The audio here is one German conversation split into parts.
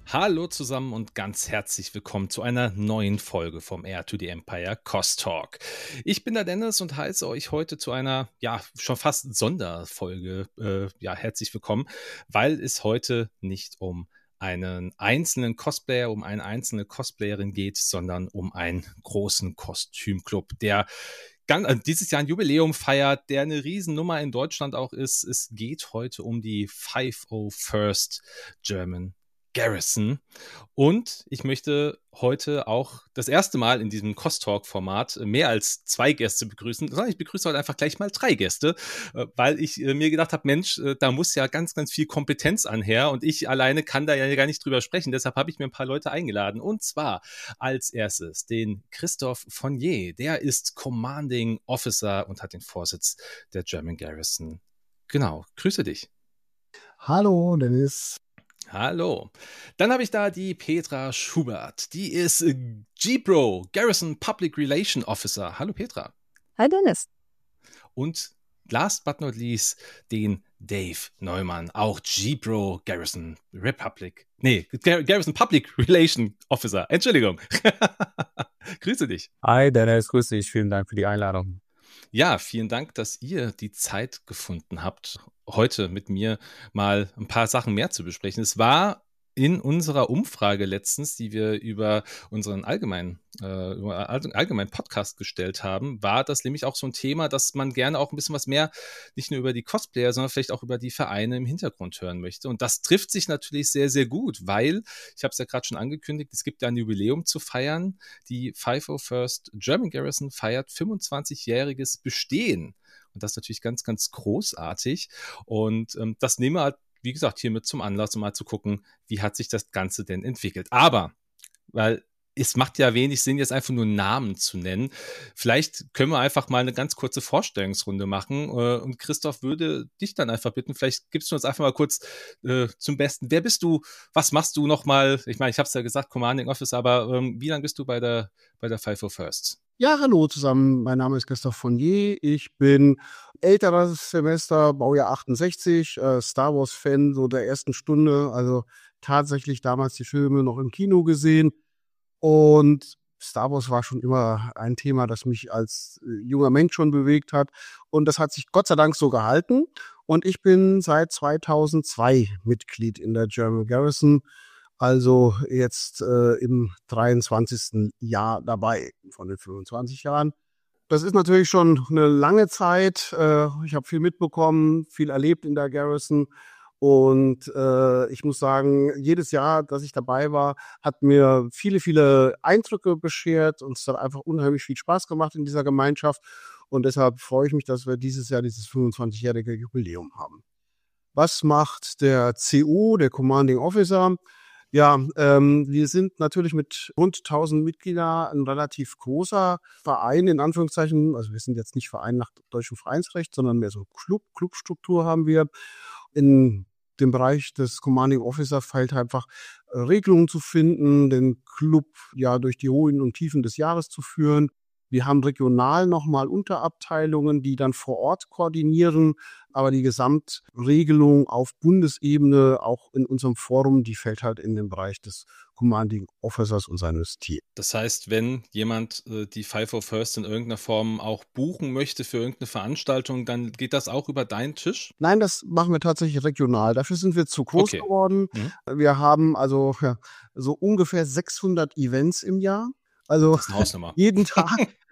Hallo zusammen und ganz herzlich willkommen zu einer neuen Folge vom Heir to the Empire Cost Talk. Ich bin der Dennis und heiße euch heute zu einer, schon fast Sonderfolge, herzlich willkommen, weil es heute nicht um einen einzelnen Cosplayer, um eine einzelne Cosplayerin geht, sondern um einen großen Kostümclub, der dieses Jahr ein Jubiläum feiert, der eine Riesennummer in Deutschland auch ist. Es geht heute um die 501st German Garrison. Und ich möchte heute auch das erste Mal in diesem Cost-Talk-Format mehr als 2 Gäste begrüßen, sondern ich begrüße heute einfach gleich mal 3 Gäste, weil ich mir gedacht habe, Mensch, da muss ja ganz, ganz viel Kompetenz anher und ich alleine kann da ja gar nicht drüber sprechen. Deshalb habe ich mir ein paar Leute eingeladen. Und zwar als erstes den Christoph Fournier. Der ist Commanding Officer und hat den Vorsitz der German Garrison. Genau, grüße dich. Hallo, Dennis. Hallo. Dann habe ich da die Petra Schubert. Die ist GPRO, Garrison Public Relation Officer. Hallo Petra. Hi Dennis. Und last but not least den Dave Neumann, auch GPRO, Garrison Public Relation Officer. Entschuldigung. Grüße dich. Hi Dennis, grüße dich. Vielen Dank für die Einladung. Ja, vielen Dank, dass ihr die Zeit gefunden habt, heute mit mir mal ein paar Sachen mehr zu besprechen. Es war in unserer Umfrage letztens, die wir über unseren allgemeinen Podcast gestellt haben, war das nämlich auch so ein Thema, dass man gerne auch ein bisschen was mehr, nicht nur über die Cosplayer, sondern vielleicht auch über die Vereine im Hintergrund hören möchte. Und das trifft sich natürlich sehr, sehr gut, weil, ich habe es ja gerade schon angekündigt, es gibt ja ein Jubiläum zu feiern. Die 501st German Garrison feiert 25-jähriges Bestehen. Und das ist natürlich ganz, ganz großartig. Und das nehmen wir halt, wie gesagt, hiermit zum Anlass, um mal zu gucken, wie hat sich das Ganze denn entwickelt. Aber, weil es macht ja wenig Sinn, jetzt einfach nur Namen zu nennen. Vielleicht können wir einfach mal eine ganz kurze Vorstellungsrunde machen. Und Christoph würde dich dann einfach bitten, vielleicht gibst du uns einfach mal kurz zum Besten. Wer bist du? Was machst du nochmal? Ich meine, ich habe es ja gesagt, Commanding Officer, aber wie lange bist du bei der 501st? Ja, hallo zusammen. Mein Name ist Christoph Fournier. Ich bin älteres Semester, Baujahr 68, Star Wars-Fan so der ersten Stunde. Also tatsächlich damals die Filme noch im Kino gesehen. Und Star Wars war schon immer ein Thema, das mich als junger Mensch schon bewegt hat. Und das hat sich Gott sei Dank so gehalten. Und ich bin seit 2002 Mitglied in der German Garrison. Also jetzt im 23. Jahr dabei von den 25 Jahren. Das ist natürlich schon eine lange Zeit. Ich habe viel mitbekommen, viel erlebt in der Garrison. Und ich muss sagen, jedes Jahr, dass ich dabei war, hat mir viele, viele Eindrücke beschert. Und es hat einfach unheimlich viel Spaß gemacht in dieser Gemeinschaft. Und deshalb freue ich mich, dass wir dieses Jahr dieses 25-jährige Jubiläum haben. Was macht der CU, der Commanding Officer? Ja, wir sind natürlich mit rund 1000 Mitgliedern ein relativ großer Verein, in Anführungszeichen. Also wir sind jetzt nicht Verein nach deutschem Vereinsrecht, sondern mehr so Clubstruktur haben wir. In dem Bereich des Commanding Officer fällt einfach Regelungen zu finden, den Club ja durch die Höhen und Tiefen des Jahres zu führen. Wir haben regional nochmal Unterabteilungen, die dann vor Ort koordinieren, aber die Gesamtregelung auf Bundesebene, auch in unserem Forum, die fällt halt in den Bereich des Commanding Officers und seines Teams. Das heißt, wenn jemand die 501st in irgendeiner Form auch buchen möchte für irgendeine Veranstaltung, dann geht das auch über deinen Tisch? Nein, das machen wir tatsächlich regional. Dafür sind wir zu groß geworden. Wir haben also so ungefähr 600 Events im Jahr. Also das ist eine Hausnummer. Jeden Tag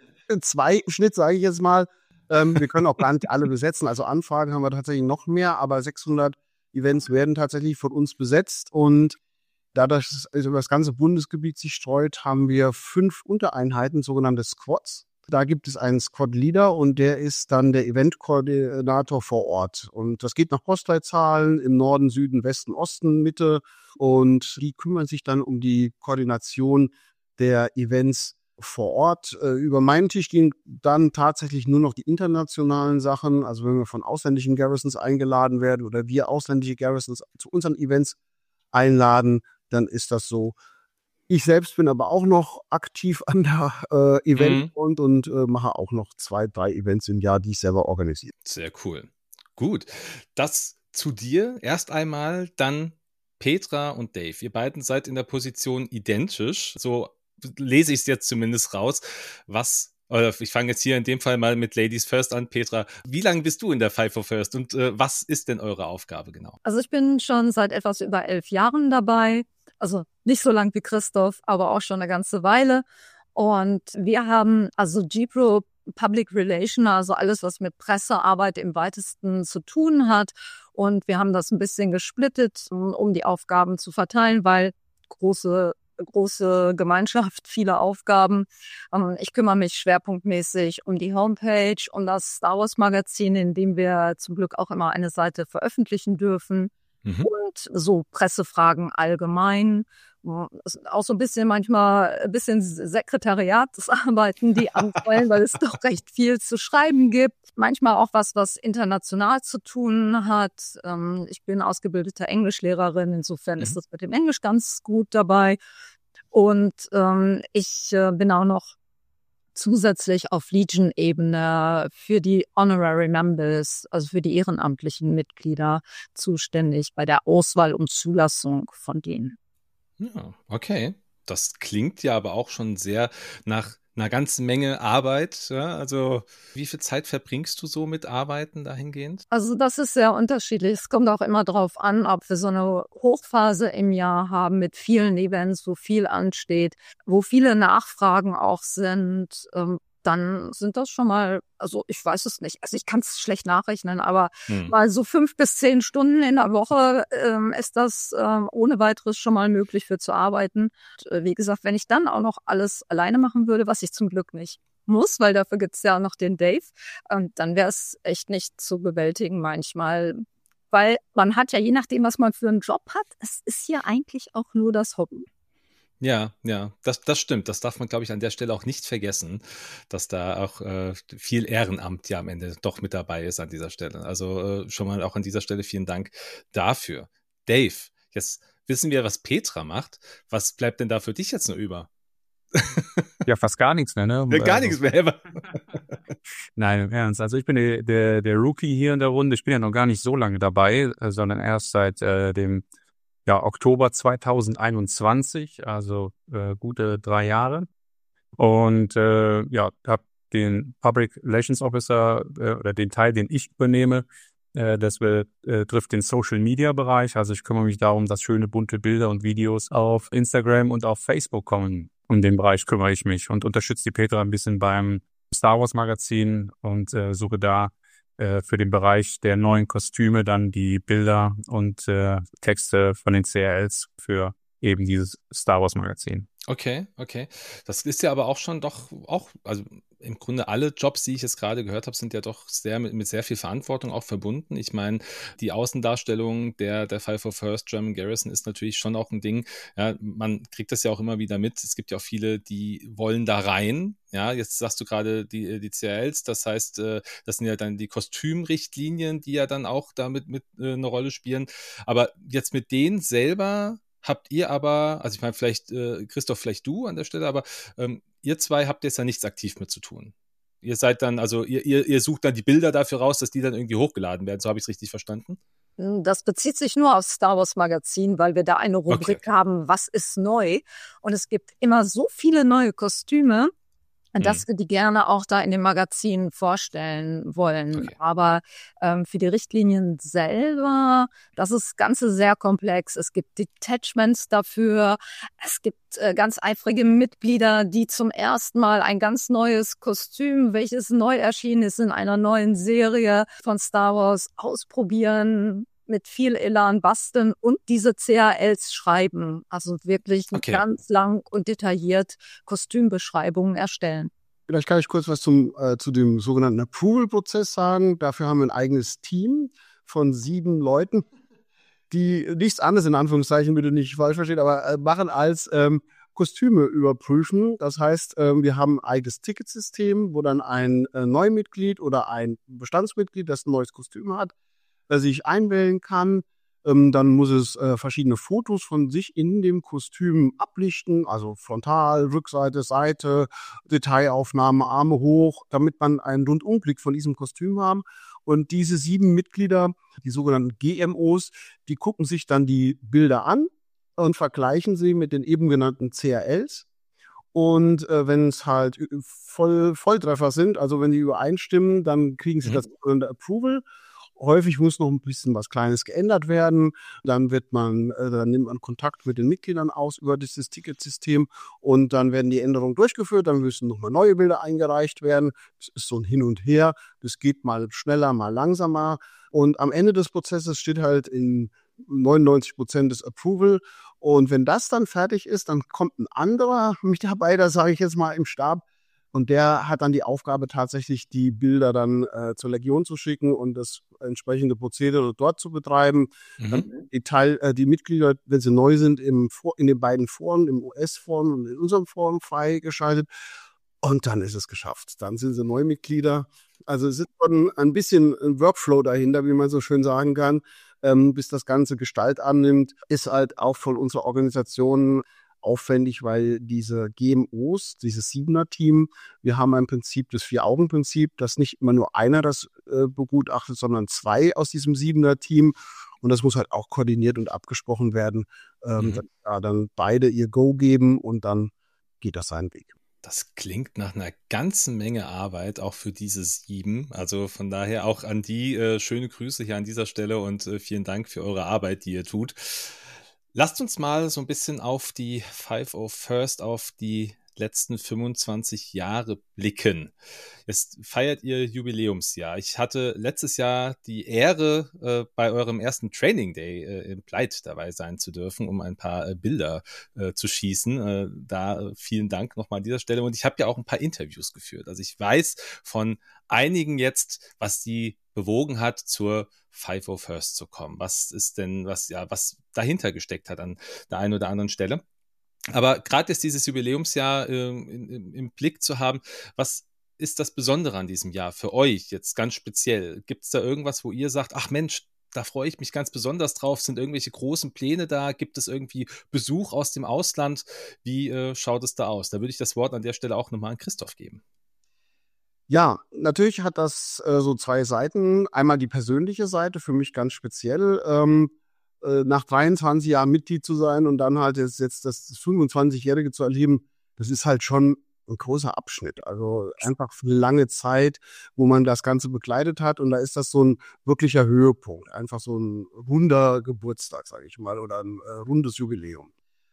2 im Schnitt, sage ich jetzt mal. Wir können auch gar nicht alle besetzen. Also Anfragen haben wir tatsächlich noch mehr, aber 600 Events werden tatsächlich von uns besetzt. Und dadurch, dass es über das ganze Bundesgebiet sich streut, haben wir 5 Untereinheiten, sogenannte Squads. Da gibt es einen Squad-Leader und der ist dann der Event-Koordinator vor Ort. Und das geht nach Postleitzahlen im Norden, Süden, Westen, Osten, Mitte. Und die kümmern sich dann um die Koordination der Events vor Ort. Über meinen Tisch gehen dann tatsächlich nur noch die internationalen Sachen. Also wenn wir von ausländischen Garrisons eingeladen werden oder wir ausländische Garrisons zu unseren Events einladen, dann ist das so. Ich selbst bin aber auch noch aktiv an der Eventfront und mache auch noch 2, 3 Events im Jahr, die ich selber organisiere. Sehr cool. Gut. Das zu dir erst einmal, dann Petra und Dave, ihr beiden seid in der Position identisch. So lese ich es jetzt zumindest raus. Ich fange jetzt hier in dem Fall mal mit Ladies First an. Petra, wie lange bist du in der FIFO First und was ist denn eure Aufgabe genau? Also ich bin schon seit etwas über 11 Jahren dabei. Also nicht so lang wie Christoph, aber auch schon eine ganze Weile. Und wir haben also G-Pro Public Relation, also alles, was mit Pressearbeit im weitesten zu tun hat. Und wir haben das ein bisschen gesplittet, um die Aufgaben zu verteilen, weil große Gemeinschaft, viele Aufgaben. Ich kümmere mich schwerpunktmäßig um die Homepage, um das Star Wars Magazin, in dem wir zum Glück auch immer eine Seite veröffentlichen dürfen. Und so Pressefragen allgemein. Auch so ein bisschen manchmal ein bisschen Sekretariatsarbeiten, die anfallen, weil es doch recht viel zu schreiben gibt. Manchmal auch was international zu tun hat. Ich bin ausgebildete Englischlehrerin, insofern ist das mit dem Englisch ganz gut dabei. Und ich bin auch noch zusätzlich auf Legion-Ebene für die Honorary Members, also für die ehrenamtlichen Mitglieder, zuständig bei der Auswahl und Zulassung von denen. Ja, okay. Das klingt ja aber auch schon sehr nach einer ganzen Menge Arbeit. Ja? Also wie viel Zeit verbringst du so mit Arbeiten dahingehend? Also das ist sehr unterschiedlich. Es kommt auch immer darauf an, ob wir so eine Hochphase im Jahr haben mit vielen Events, wo viel ansteht, wo viele Nachfragen auch sind. Dann sind das schon mal, also ich weiß es nicht, also ich kann es schlecht nachrechnen, aber mal so 5 bis 10 Stunden in der Woche ist das ohne weiteres schon mal möglich für zu arbeiten. Und, wie gesagt, wenn ich dann auch noch alles alleine machen würde, was ich zum Glück nicht muss, weil dafür gibt's ja auch noch den Dave, dann wäre es echt nicht zu bewältigen manchmal. Weil man hat ja, je nachdem, was man für einen Job hat, es ist ja eigentlich auch nur das Hobby. Ja, das stimmt. Das darf man, glaube ich, an der Stelle auch nicht vergessen, dass da auch viel Ehrenamt ja am Ende doch mit dabei ist an dieser Stelle. Also schon mal auch an dieser Stelle vielen Dank dafür. Dave, jetzt wissen wir, was Petra macht. Was bleibt denn da für dich jetzt noch über? Ja, fast gar nichts mehr, ne? Gar nichts mehr. Nein, im Ernst. Also ich bin der Rookie hier in der Runde. Ich bin ja noch gar nicht so lange dabei, sondern erst seit dem Oktober 2021, also gute 3 Jahre. Und habe den Public Relations Officer oder den Teil, den ich übernehme, das trifft den Social Media Bereich. Also ich kümmere mich darum, dass schöne bunte Bilder und Videos auf Instagram und auf Facebook kommen. Um den Bereich kümmere ich mich und unterstütze die Petra ein bisschen beim Star Wars Magazin und suche da für den Bereich der neuen Kostüme dann die Bilder und Texte von den CRLs für eben dieses Star Wars Magazin. Okay. Das ist ja aber auch schon also im Grunde alle Jobs, die ich jetzt gerade gehört habe, sind ja doch sehr mit sehr viel Verantwortung auch verbunden. Ich meine, die Außendarstellung der FIFO First German Garrison ist natürlich schon auch ein Ding. Ja, man kriegt das ja auch immer wieder mit. Es gibt ja auch viele, die wollen da rein. Ja, jetzt sagst du gerade die CRLs, das heißt, das sind ja dann die Kostümrichtlinien, die ja dann auch damit mit eine Rolle spielen. Aber jetzt mit denen selber habt ihr aber, also ich meine, vielleicht, Christoph, vielleicht du an der Stelle, aber ihr zwei habt jetzt ja nichts aktiv mit zu tun. Ihr seid dann, also ihr sucht dann die Bilder dafür raus, dass die dann irgendwie hochgeladen werden. So habe ich es richtig verstanden? Das bezieht sich nur aufs Star Wars Magazin, weil wir da eine Rubrik haben, was ist neu? Und es gibt immer so viele neue Kostüme, dass wir die gerne auch da in dem Magazin vorstellen wollen. Okay. Aber für die Richtlinien selber, das ist Ganze sehr komplex. Es gibt Detachments dafür. Es gibt ganz eifrige Mitglieder, die zum ersten Mal ein ganz neues Kostüm, welches neu erschienen ist in einer neuen Serie von Star Wars, ausprobieren, mit viel Elan basteln und diese CALs schreiben. Also wirklich ganz lang und detailliert Kostümbeschreibungen erstellen. Vielleicht kann ich kurz was zu dem sogenannten Approval-Prozess sagen. Dafür haben wir ein eigenes Team von 7 Leuten, die nichts anderes, in Anführungszeichen, bitte nicht falsch verstehen, aber machen als Kostüme überprüfen. Das heißt, wir haben ein eigenes Ticketsystem, wo dann ein Neumitglied oder ein Bestandsmitglied, das ein neues Kostüm hat, sich einwählen kann. Dann muss es verschiedene Fotos von sich in dem Kostüm ablichten, also Frontal, Rückseite, Seite, Detailaufnahme, Arme hoch, damit man einen Rundumblick von diesem Kostüm haben. Und diese 7 Mitglieder, die sogenannten GMOs, die gucken sich dann die Bilder an und vergleichen sie mit den eben genannten CRLs. Und wenn es halt Volltreffer sind, also wenn die übereinstimmen, dann kriegen sie das Approval. Häufig muss noch ein bisschen was Kleines geändert werden. Dann dann nimmt man Kontakt mit den Mitgliedern aus über dieses Ticketsystem und dann werden die Änderungen durchgeführt. Dann müssen nochmal neue Bilder eingereicht werden. Das ist so ein Hin und Her. Das geht mal schneller, mal langsamer. Und am Ende des Prozesses steht halt in 99% des Approval. Und wenn das dann fertig ist, dann kommt ein anderer Mitarbeiter, sage ich jetzt mal, im Stab. Und der hat dann die Aufgabe, tatsächlich die Bilder dann zur Legion zu schicken und das entsprechende Prozedere dort zu betreiben. Dann die Mitglieder, wenn sie neu sind, in den beiden Foren, im US-Forum und in unserem Forum freigeschaltet. Und dann ist es geschafft. Dann sind sie Neumitglieder. Also es ist schon ein bisschen ein Workflow dahinter, wie man so schön sagen kann, bis das Ganze Gestalt annimmt. Ist halt auch von unserer Organisation aufwendig, weil diese GMOs, dieses 7er-Team, wir haben im Prinzip das 4-Augen-Prinzip, dass nicht immer nur einer das begutachtet, sondern 2 aus diesem 7er-Team. Und das muss halt auch koordiniert und abgesprochen werden, dass dann beide ihr Go geben und dann geht das seinen Weg. Das klingt nach einer ganzen Menge Arbeit, auch für diese 7. Also von daher auch an die schöne Grüße hier an dieser Stelle und vielen Dank für eure Arbeit, die ihr tut. Lasst uns mal so ein bisschen auf die 501st, auf die letzten 25 Jahre blicken. Jetzt feiert ihr Jubiläumsjahr. Ich hatte letztes Jahr die Ehre, bei eurem ersten Training Day in Bleit dabei sein zu dürfen, um ein paar Bilder zu schießen. Da vielen Dank nochmal an dieser Stelle. Und ich habe ja auch ein paar Interviews geführt. Also ich weiß von einigen jetzt, was die bewogen hat, zur 501st zu kommen. Was ist denn, was dahinter gesteckt hat an der einen oder anderen Stelle. Aber gerade jetzt dieses Jubiläumsjahr im Blick zu haben, was ist das Besondere an diesem Jahr für euch jetzt ganz speziell? Gibt es da irgendwas, wo ihr sagt, ach Mensch, da freue ich mich ganz besonders drauf? Sind irgendwelche großen Pläne da? Gibt es irgendwie Besuch aus dem Ausland? Wie schaut es da aus? Da würde ich das Wort an der Stelle auch nochmal an Christoph geben. Ja, natürlich hat das so 2 Seiten. Einmal die persönliche Seite, für mich ganz speziell. Nach 23 Jahren Mitglied zu sein und dann halt jetzt das 25-Jährige zu erleben, das ist halt schon ein großer Abschnitt. Also einfach für eine lange Zeit, wo man das Ganze begleitet hat. Und da ist das so ein wirklicher Höhepunkt. Einfach so ein runder Geburtstag, sage ich mal, oder ein rundes Jubiläum.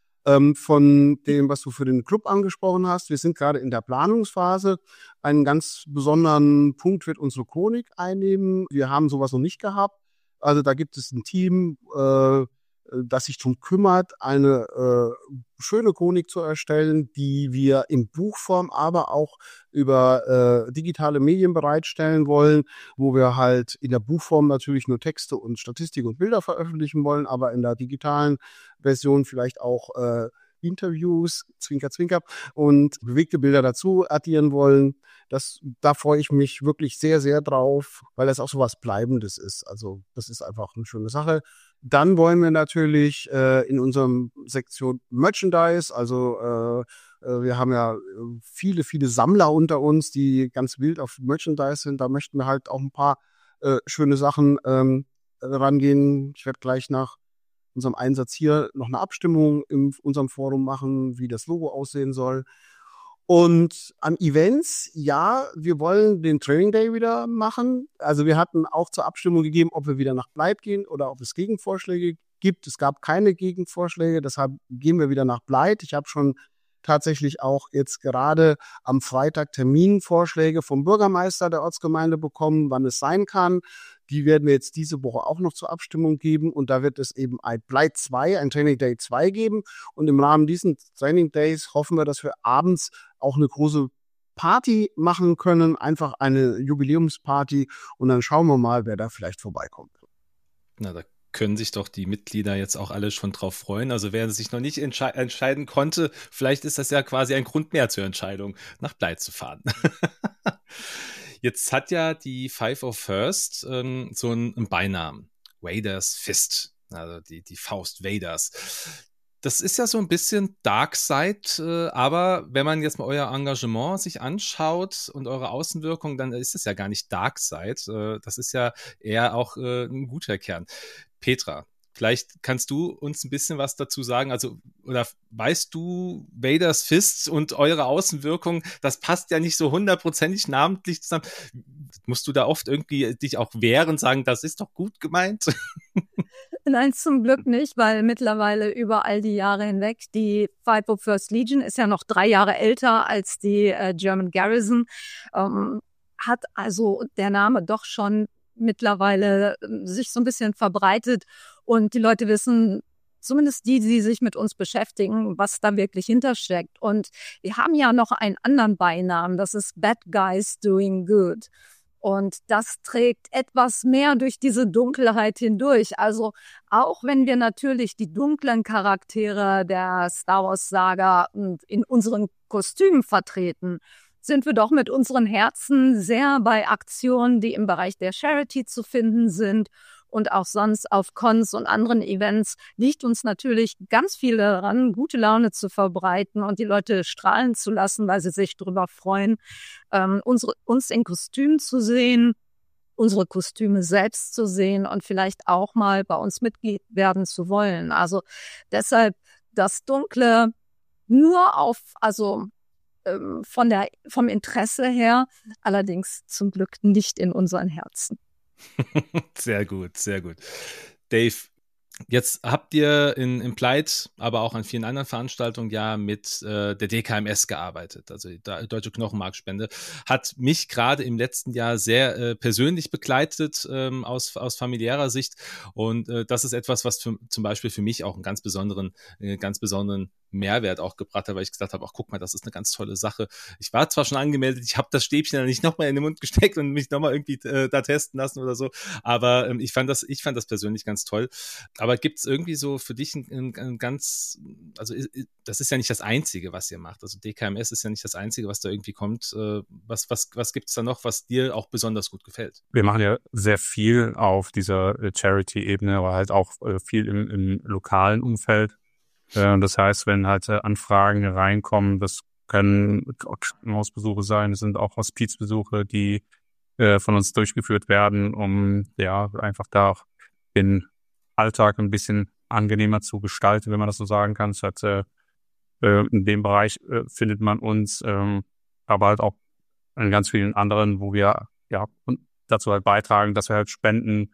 Von dem, was du für den Club angesprochen hast, wir sind gerade in der Planungsphase. Einen ganz besonderen Punkt wird unsere Chronik einnehmen. Wir haben sowas noch nicht gehabt. Also da gibt es ein Team, das sich darum kümmert, eine schöne Chronik zu erstellen, die wir in Buchform, aber auch über digitale Medien bereitstellen wollen, wo wir halt in der Buchform natürlich nur Texte und Statistik und Bilder veröffentlichen wollen, aber in der digitalen Version vielleicht auch Interviews, Zwinker, Zwinker, und bewegte Bilder dazu addieren wollen. Da freue ich mich wirklich sehr, sehr drauf, weil das auch so was Bleibendes ist. Also das ist einfach eine schöne Sache. Dann wollen wir natürlich in unserem Sektion Merchandise, also wir haben ja viele, viele Sammler unter uns, die ganz wild auf Merchandise sind. Da möchten wir halt auch ein paar schöne Sachen rangehen. Ich werde gleich nach unserem Einsatz hier noch eine Abstimmung in unserem Forum machen, wie das Logo aussehen soll. Und an Events, ja, wir wollen den Training Day wieder machen. Also wir hatten auch zur Abstimmung gegeben, ob wir wieder nach Bleit gehen oder ob es Gegenvorschläge gibt. Es gab keine Gegenvorschläge, deshalb gehen wir wieder nach Bleit. Ich habe schon tatsächlich auch jetzt gerade am Freitag Terminvorschläge vom Bürgermeister der Ortsgemeinde bekommen, wann es sein kann. Die werden wir jetzt diese Woche auch noch zur Abstimmung geben. Und da wird es eben ein Bleit 2, ein Training Day 2 geben. Und im Rahmen diesen Training Days hoffen wir, dass wir abends auch eine große Party machen können. Einfach eine Jubiläumsparty. Und dann schauen wir mal, wer da vielleicht vorbeikommt. Na, da können sich doch die Mitglieder jetzt auch alle schon drauf freuen. Also wer sich noch nicht entscheiden konnte, vielleicht ist das ja quasi ein Grund mehr zur Entscheidung, nach Bleit zu fahren. Jetzt hat ja die 501st so einen Beinamen, Vaders Fist, also die Faust Vaders. Das ist ja so ein bisschen Darkseid, aber wenn man jetzt mal euer Engagement sich anschaut und eure Außenwirkung, dann ist es ja gar nicht Darkseid. Das ist ja eher auch ein guter Kern. Petra, vielleicht kannst du uns ein bisschen was dazu sagen. Also, oder weißt du, Vaders Fist und eure Außenwirkung, das passt ja nicht so hundertprozentig namentlich zusammen. Musst du da oft irgendwie dich auch wehren, sagen, das ist doch gut gemeint? Nein, zum Glück nicht, weil mittlerweile über all die Jahre hinweg, die 501st Legion ist ja noch 3 Jahre älter als die German Garrison, hat also der Name doch schon mittlerweile sich so ein bisschen verbreitet und die Leute wissen, zumindest die sich mit uns beschäftigen, was da wirklich hintersteckt. Und wir haben ja noch einen anderen Beinamen, das ist Bad Guys Doing Good. Und das trägt etwas mehr durch diese Dunkelheit hindurch. Also auch wenn wir natürlich die dunklen Charaktere der Star Wars Saga in unseren Kostümen vertreten, sind wir doch mit unseren Herzen sehr bei Aktionen, die im Bereich der Charity zu finden sind. Und auch sonst auf Cons und anderen Events liegt uns natürlich ganz viel daran, gute Laune zu verbreiten und die Leute strahlen zu lassen, weil sie sich darüber freuen, uns in Kostümen zu sehen, unsere Kostüme selbst zu sehen und vielleicht auch mal bei uns Mitglied werden zu wollen. Also deshalb das Dunkle nur vom Interesse her, allerdings zum Glück nicht in unseren Herzen. Sehr gut, sehr gut. Dave, jetzt habt ihr in Implied, aber auch an vielen anderen Veranstaltungen ja mit der DKMS gearbeitet, also die Deutsche Knochenmarkspende. Hat mich gerade im letzten Jahr sehr persönlich begleitet aus familiärer Sicht und das ist etwas, was zum Beispiel für mich auch einen ganz besonderen Mehrwert auch gebracht hat, weil ich gesagt habe, ach guck mal, das ist eine ganz tolle Sache. Ich war zwar schon angemeldet, ich habe das Stäbchen dann nicht nochmal in den Mund gesteckt und mich nochmal irgendwie da testen lassen oder so, aber ich fand das persönlich ganz toll. Aber gibt es irgendwie so für dich ein ganz, also das ist ja nicht das Einzige, was ihr macht. Also DKMS ist ja nicht das Einzige, was da irgendwie kommt. Was gibt es da noch, was dir auch besonders gut gefällt? Wir machen ja sehr viel auf dieser Charity-Ebene, aber halt auch viel im lokalen Umfeld. Das heißt, wenn halt Anfragen reinkommen, das können Krankenhausbesuche sein, das sind auch Hospizbesuche, die von uns durchgeführt werden, um ja einfach da auch den Alltag ein bisschen angenehmer zu gestalten, wenn man das so sagen kann. Das hat, in dem Bereich findet man uns, aber halt auch in ganz vielen anderen, wo wir ja dazu halt beitragen, dass wir halt Spenden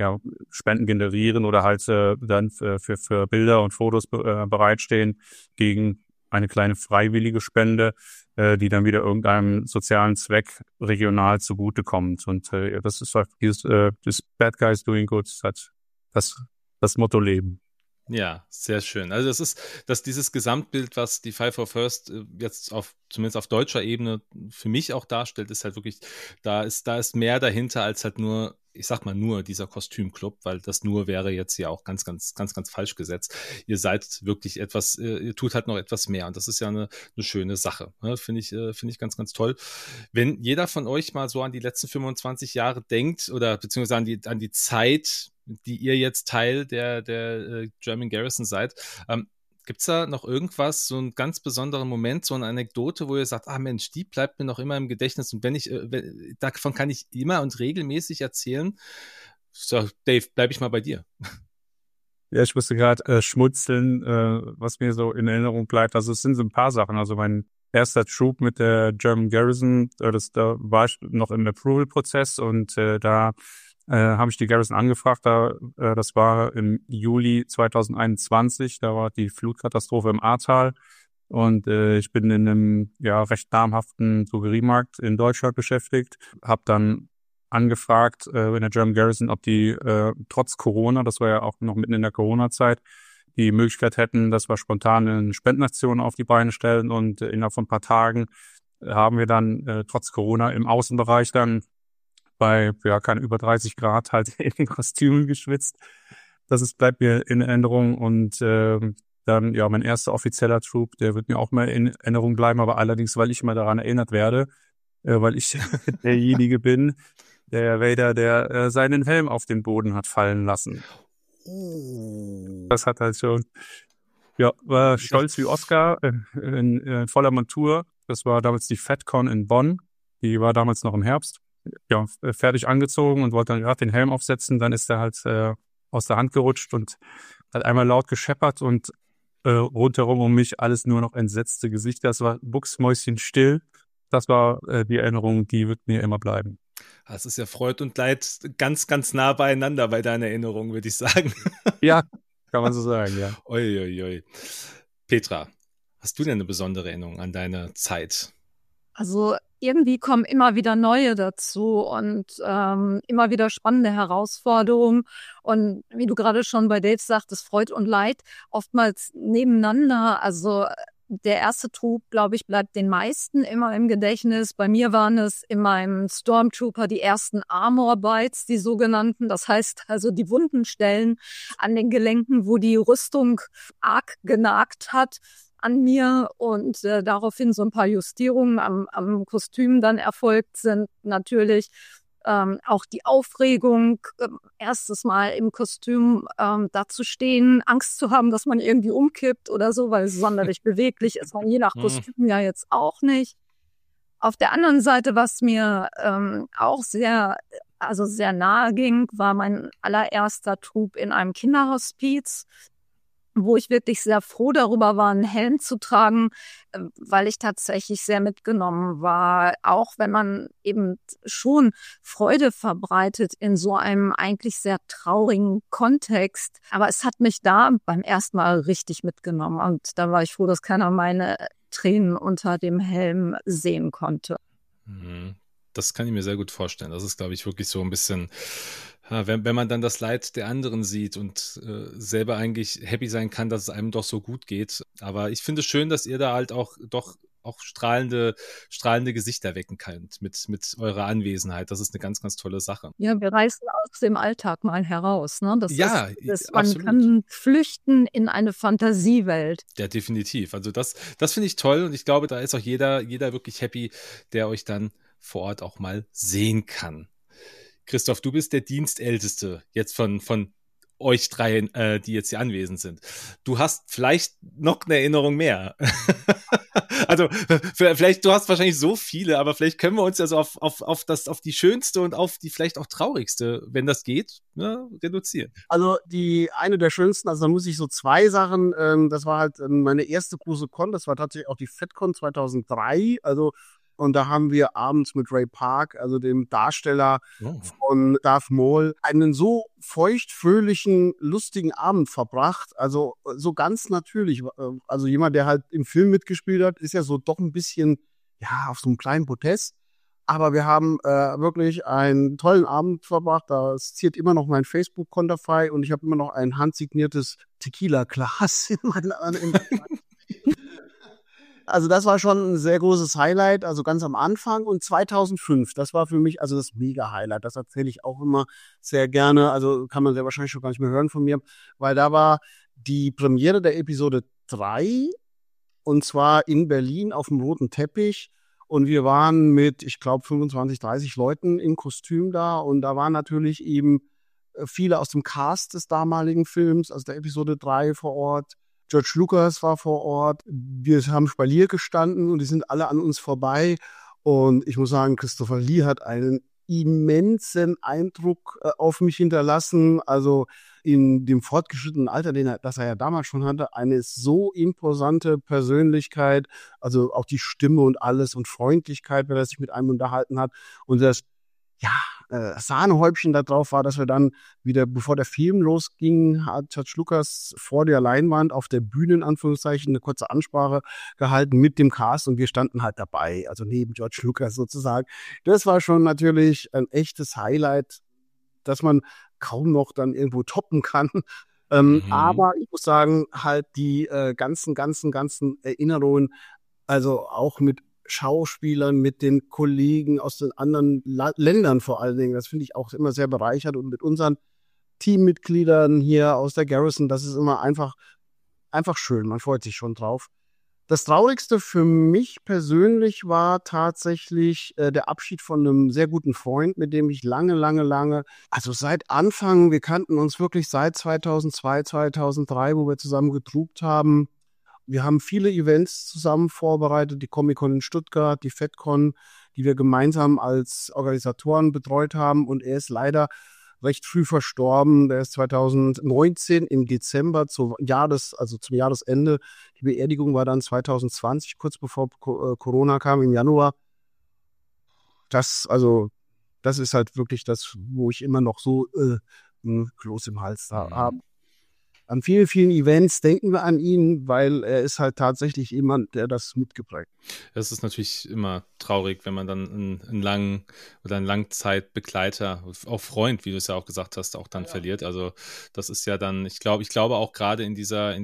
generieren oder halt dann für Bilder und Fotos bereitstehen gegen eine kleine freiwillige Spende, die dann wieder irgendeinem sozialen Zweck regional zugutekommt. Und das ist halt das Bad Guys Doing Good, hat das Motto Leben. Ja, sehr schön. Also das ist, dass dieses Gesamtbild, was die 501st jetzt zumindest auf deutscher Ebene für mich auch darstellt, ist halt wirklich, da ist mehr dahinter als halt nur, ich sag mal nur dieser Kostümclub, weil das nur wäre jetzt hier auch ganz falsch gesetzt. Ihr seid wirklich etwas, ihr tut halt noch etwas mehr und das ist ja eine schöne Sache. Ne? Finde ich ganz toll. Wenn jeder von euch mal so an die letzten 25 Jahre denkt oder beziehungsweise an die Zeit, die ihr jetzt Teil der German Garrison seid, gibt es da noch irgendwas, so einen ganz besonderen Moment, so eine Anekdote, wo ihr sagt, Mensch, die bleibt mir noch immer im Gedächtnis und davon kann ich immer und regelmäßig erzählen. So, Dave, bleibe ich mal bei dir. Ja, ich musste gerade schmunzeln, was mir so in Erinnerung bleibt. Also es sind so ein paar Sachen. Also mein erster Troop mit der German Garrison, da war ich noch im Approval-Prozess und da habe ich die Garrison angefragt. Das war im Juli 2021. Da war die Flutkatastrophe im Ahrtal. Und ich bin in einem recht namhaften Drogeriemarkt in Deutschland beschäftigt. Habe dann angefragt in der German Garrison, ob die trotz Corona, das war ja auch noch mitten in der Corona-Zeit, die Möglichkeit hätten, dass wir spontan eine Spendenaktion auf die Beine stellen. Und innerhalb von ein paar Tagen haben wir dann trotz Corona im Außenbereich dann bei keine über 30 Grad halt in den Kostümen geschwitzt. Bleibt mir in Erinnerung. Und dann mein erster offizieller Troop, der wird mir auch mal in Erinnerung bleiben, aber allerdings, weil ich immer daran erinnert werde, weil ich derjenige bin, der Vader, der seinen Helm auf den Boden hat fallen lassen. Das hat halt schon Ja, war stolz wie Oscar in voller Montur. Das war damals die FatCon in Bonn. Die war damals noch im Herbst. Ja, fertig angezogen und wollte dann gerade den Helm aufsetzen. Dann ist er halt aus der Hand gerutscht und hat einmal laut gescheppert und rundherum um mich alles nur noch entsetzte Gesichter. Das war buchsmäuschenstill. Das war die Erinnerung, die wird mir immer bleiben. Das ist ja Freud und Leid ganz, ganz nah beieinander bei deiner Erinnerung, würde ich sagen. Ja, kann man so sagen, ja. Ui, ui, ui. Petra, hast du denn eine besondere Erinnerung an deine Zeit? Also irgendwie kommen immer wieder neue dazu und immer wieder spannende Herausforderungen. Und wie du gerade schon bei Dave sagtest, Freud und Leid oftmals nebeneinander. Also der erste Trug, glaube ich, bleibt den meisten immer im Gedächtnis. Bei mir waren es in meinem Stormtrooper die ersten Armor-Bites, die sogenannten. Das heißt also die wunden Stellen an den Gelenken, wo die Rüstung arg genagt hat an mir und daraufhin so ein paar Justierungen am Kostüm dann erfolgt sind. Natürlich auch die Aufregung, erstes Mal im Kostüm da zu stehen, Angst zu haben, dass man irgendwie umkippt oder so, weil es sonderlich beweglich ist man je nach Kostüm ja jetzt auch nicht. Auf der anderen Seite, was mir auch sehr nahe ging, war mein allererster Trub in einem Kinderhospiz, wo ich wirklich sehr froh darüber war, einen Helm zu tragen, weil ich tatsächlich sehr mitgenommen war, auch wenn man eben schon Freude verbreitet in so einem eigentlich sehr traurigen Kontext. Aber es hat mich da beim ersten Mal richtig mitgenommen und da war ich froh, dass keiner meine Tränen unter dem Helm sehen konnte. Das kann ich mir sehr gut vorstellen. Das ist, glaube ich, wirklich so ein bisschen, wenn man dann das Leid der anderen sieht und selber eigentlich happy sein kann, dass es einem doch so gut geht. Aber ich finde es schön, dass ihr da halt auch strahlende Gesichter wecken könnt mit eurer Anwesenheit. Das ist eine ganz, ganz tolle Sache. Ja, wir reißen aus dem Alltag mal heraus. Ne? Ja, man absolut. kann flüchten in eine Fantasiewelt. Ja, definitiv. Also das finde ich toll und ich glaube, da ist auch jeder wirklich happy, der euch dann vor Ort auch mal sehen kann. Christoph, du bist der Dienstälteste jetzt von euch dreien, die jetzt hier anwesend sind. Du hast vielleicht noch eine Erinnerung mehr. Also vielleicht, du hast wahrscheinlich so viele, aber vielleicht können wir uns ja so auf die schönste und auf die vielleicht auch traurigste, wenn das geht, ne, reduzieren. Also die eine der schönsten, also da muss ich so zwei Sachen, das war halt meine erste große Con, das war tatsächlich auch die FatCon 2003, also und da haben wir abends mit Ray Park, also dem Darsteller von Darth Maul, einen so feuchtfröhlichen, lustigen Abend verbracht. Also so ganz natürlich. Also jemand, der halt im Film mitgespielt hat, ist ja so doch ein bisschen, ja, auf so einem kleinen Protest. Aber wir haben wirklich einen tollen Abend verbracht. Das ziert immer noch mein Facebook-Konterfei und ich habe immer noch ein handsigniertes Tequila-Glas in meinem Also das war schon ein sehr großes Highlight, also ganz am Anfang. Und 2005, das war für mich also das Mega-Highlight. Das erzähle ich auch immer sehr gerne. Also kann man sehr wahrscheinlich schon gar nicht mehr hören von mir, weil da war die Premiere der Episode 3 und zwar in Berlin auf dem roten Teppich. Und wir waren mit, ich glaube, 25, 30 Leuten im Kostüm da. Und da waren natürlich eben viele aus dem Cast des damaligen Films, also der Episode 3 vor Ort. George Lucas war vor Ort. Wir haben Spalier gestanden und die sind alle an uns vorbei. Und ich muss sagen, Christopher Lee hat einen immensen Eindruck auf mich hinterlassen. Also in dem fortgeschrittenen Alter, das er ja damals schon hatte, eine so imposante Persönlichkeit. Also auch die Stimme und alles und Freundlichkeit, wenn er sich mit einem unterhalten hat. Und das Sahnehäubchen da drauf war, dass wir dann wieder, bevor der Film losging, hat George Lucas vor der Leinwand auf der Bühne in Anführungszeichen eine kurze Ansprache gehalten mit dem Cast und wir standen halt dabei, also neben George Lucas sozusagen. Das war schon natürlich ein echtes Highlight, das man kaum noch dann irgendwo toppen kann. Aber ich muss sagen, halt die ganzen Erinnerungen, also auch mit Schauspielern, mit den Kollegen aus den anderen Ländern vor allen Dingen. Das finde ich auch immer sehr bereichert und mit unseren Teammitgliedern hier aus der Garrison, das ist immer einfach schön. Man freut sich schon drauf. Das Traurigste für mich persönlich war tatsächlich der Abschied von einem sehr guten Freund, mit dem ich lange, also seit Anfang, wir kannten uns wirklich seit 2002, 2003, wo wir zusammen getrupt haben. Wir haben viele Events zusammen vorbereitet, die Comic-Con in Stuttgart, die FedCon, die wir gemeinsam als Organisatoren betreut haben. Und er ist leider recht früh verstorben. Der ist 2019 im Dezember zum Jahresende. Die Beerdigung war dann 2020, kurz bevor Corona kam, im Januar. Das ist halt wirklich das, wo ich immer noch so ein Kloß im Hals da habe. An vielen Events denken wir an ihn, weil er ist halt tatsächlich jemand, der das mitgeprägt. Es ist natürlich immer traurig, wenn man dann einen Langzeitbegleiter, auch Freund, wie du es ja auch gesagt hast, auch dann verliert. Also das ist ja dann, ich glaube auch gerade in diesem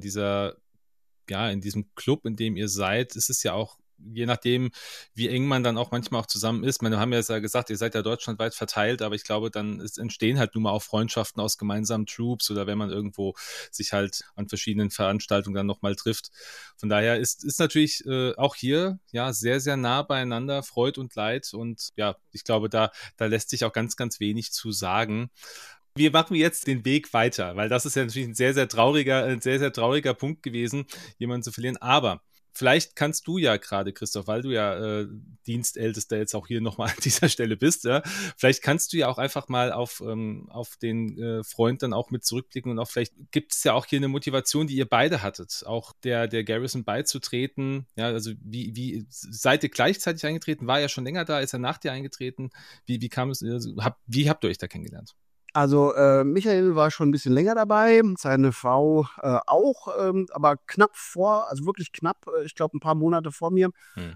Club, in dem ihr seid, ist es ja auch, je nachdem, wie eng man dann auch manchmal auch zusammen ist. Wir haben ja gesagt, ihr seid ja deutschlandweit verteilt, aber ich glaube, dann entstehen halt nun mal auch Freundschaften aus gemeinsamen Troops oder wenn man irgendwo sich halt an verschiedenen Veranstaltungen dann nochmal trifft. Von daher ist natürlich auch hier ja sehr, sehr nah beieinander, Freud und Leid und ja, ich glaube, da lässt sich auch ganz, ganz wenig zu sagen. Wir machen jetzt den Weg weiter, weil das ist ja natürlich ein sehr, sehr trauriger Punkt gewesen, jemanden zu verlieren, aber vielleicht kannst du ja gerade, Christoph, weil du ja Dienstältester jetzt auch hier nochmal an dieser Stelle bist, ja, vielleicht kannst du ja auch einfach mal auf den Freund dann auch mit zurückblicken und auch vielleicht gibt es ja auch hier eine Motivation, die ihr beide hattet, auch der Garrison beizutreten. Ja, also wie seid ihr gleichzeitig eingetreten? War er schon länger da? Ist er nach dir eingetreten? Wie kam es? Wie habt ihr euch da kennengelernt? Also Michael war schon ein bisschen länger dabei, seine Frau auch, aber wirklich knapp, ich glaube ein paar Monate vor mir,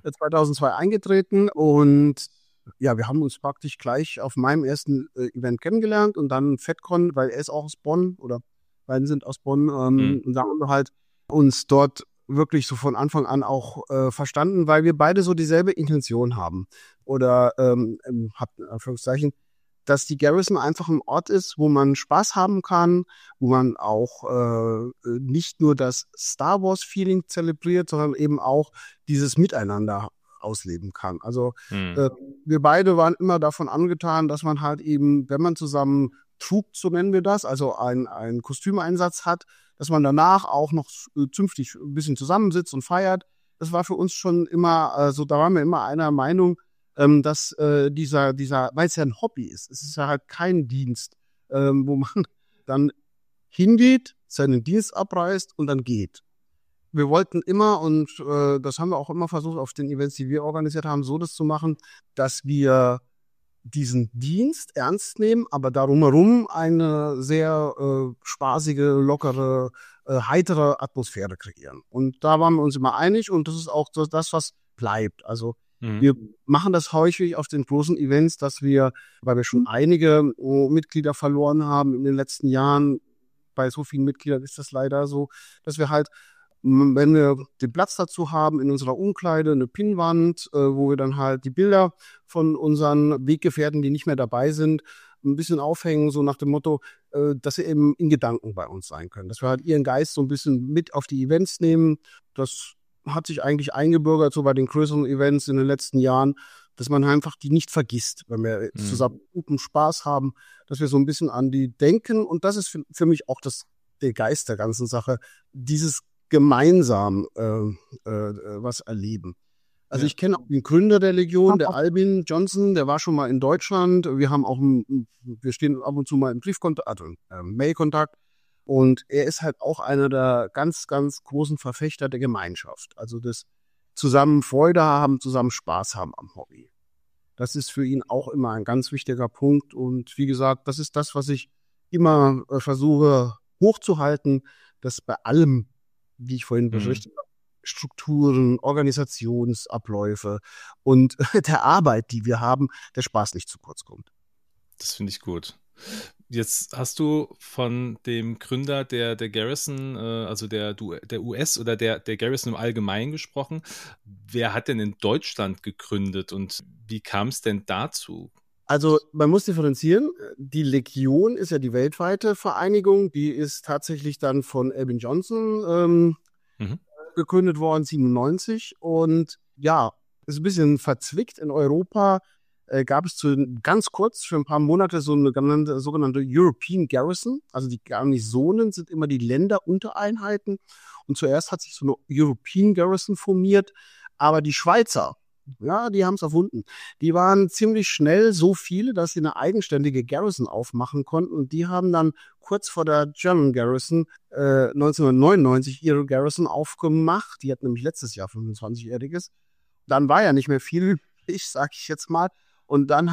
2002 eingetreten. Und ja, wir haben uns praktisch gleich auf meinem ersten Event kennengelernt und dann FedCon, weil er ist auch aus Bonn oder beiden sind aus Bonn. Und da haben wir halt uns dort wirklich so von Anfang an auch verstanden, weil wir beide so dieselbe Intention haben. Oder Anführungszeichen, dass die Garrison einfach ein Ort ist, wo man Spaß haben kann, wo man auch nicht nur das Star Wars-Feeling zelebriert, sondern eben auch dieses Miteinander ausleben kann. Also wir beide waren immer davon angetan, dass man halt eben, wenn man zusammen trugt, so nennen wir das, also einen Kostümeinsatz hat, dass man danach auch noch zünftig ein bisschen zusammensitzt und feiert. Das war für uns schon immer, da waren wir immer einer Meinung, dass weil es ja ein Hobby ist, es ist ja halt kein Dienst, wo man dann hingeht, seinen Dienst abreißt und dann geht. Wir wollten immer, und das haben wir auch immer versucht, auf den Events, die wir organisiert haben, so das zu machen, dass wir diesen Dienst ernst nehmen, aber darum herum eine sehr spaßige, lockere, heitere Atmosphäre kreieren. Und da waren wir uns immer einig und das ist auch das, was bleibt. Also wir machen das häufig auf den großen Events, dass wir, weil wir schon einige Mitglieder verloren haben in den letzten Jahren, bei so vielen Mitgliedern ist das leider so, dass wir halt, wenn wir den Platz dazu haben, in unserer Umkleide eine Pinnwand, wo wir dann halt die Bilder von unseren Weggefährten, die nicht mehr dabei sind, ein bisschen aufhängen, so nach dem Motto, dass sie eben in Gedanken bei uns sein können. Dass wir halt ihren Geist so ein bisschen mit auf die Events nehmen. Das hat sich eigentlich eingebürgert, so bei den größeren Events in den letzten Jahren, dass man einfach die nicht vergisst, wenn wir zusammen guten Spaß haben, dass wir so ein bisschen an die denken. Und das ist für mich auch der Geist der ganzen Sache, dieses gemeinsam was erleben. Also ich kenne auch den Gründer der Legion, der Albin Johnson, der war schon mal in Deutschland. Wir stehen ab und zu mal im Briefkontakt, also Mailkontakt. Und er ist halt auch einer der ganz, ganz großen Verfechter der Gemeinschaft. Also das zusammen Freude haben, zusammen Spaß haben am Hobby. Das ist für ihn auch immer ein ganz wichtiger Punkt. Und wie gesagt, das ist das, was ich immer versuche hochzuhalten, dass bei allem, wie ich vorhin berichtet habe, Strukturen, Organisationsabläufe und der Arbeit, die wir haben, der Spaß nicht zu kurz kommt. Das finde ich gut. Jetzt hast du von dem Gründer der Garrison, also der US oder der Garrison im Allgemeinen gesprochen. Wer hat denn in Deutschland gegründet und wie kam es denn dazu? Also man muss differenzieren. Die Legion ist ja die weltweite Vereinigung. Die ist tatsächlich dann von Albin Johnson gegründet worden, 97. Und ja, ist ein bisschen verzwickt. In Europa gab es ganz kurz für ein paar Monate so eine sogenannte European Garrison. Also die Garnisonen sind immer die Länderuntereinheiten. Und zuerst hat sich so eine European Garrison formiert. Aber die Schweizer, ja, die haben es erfunden. Die waren ziemlich schnell so viele, dass sie eine eigenständige Garrison aufmachen konnten. Und die haben dann kurz vor der German Garrison 1999 ihre Garrison aufgemacht. Die hat nämlich letztes Jahr 25-jähriges. Dann war ja nicht mehr viel übrig, sag ich jetzt mal. Und dann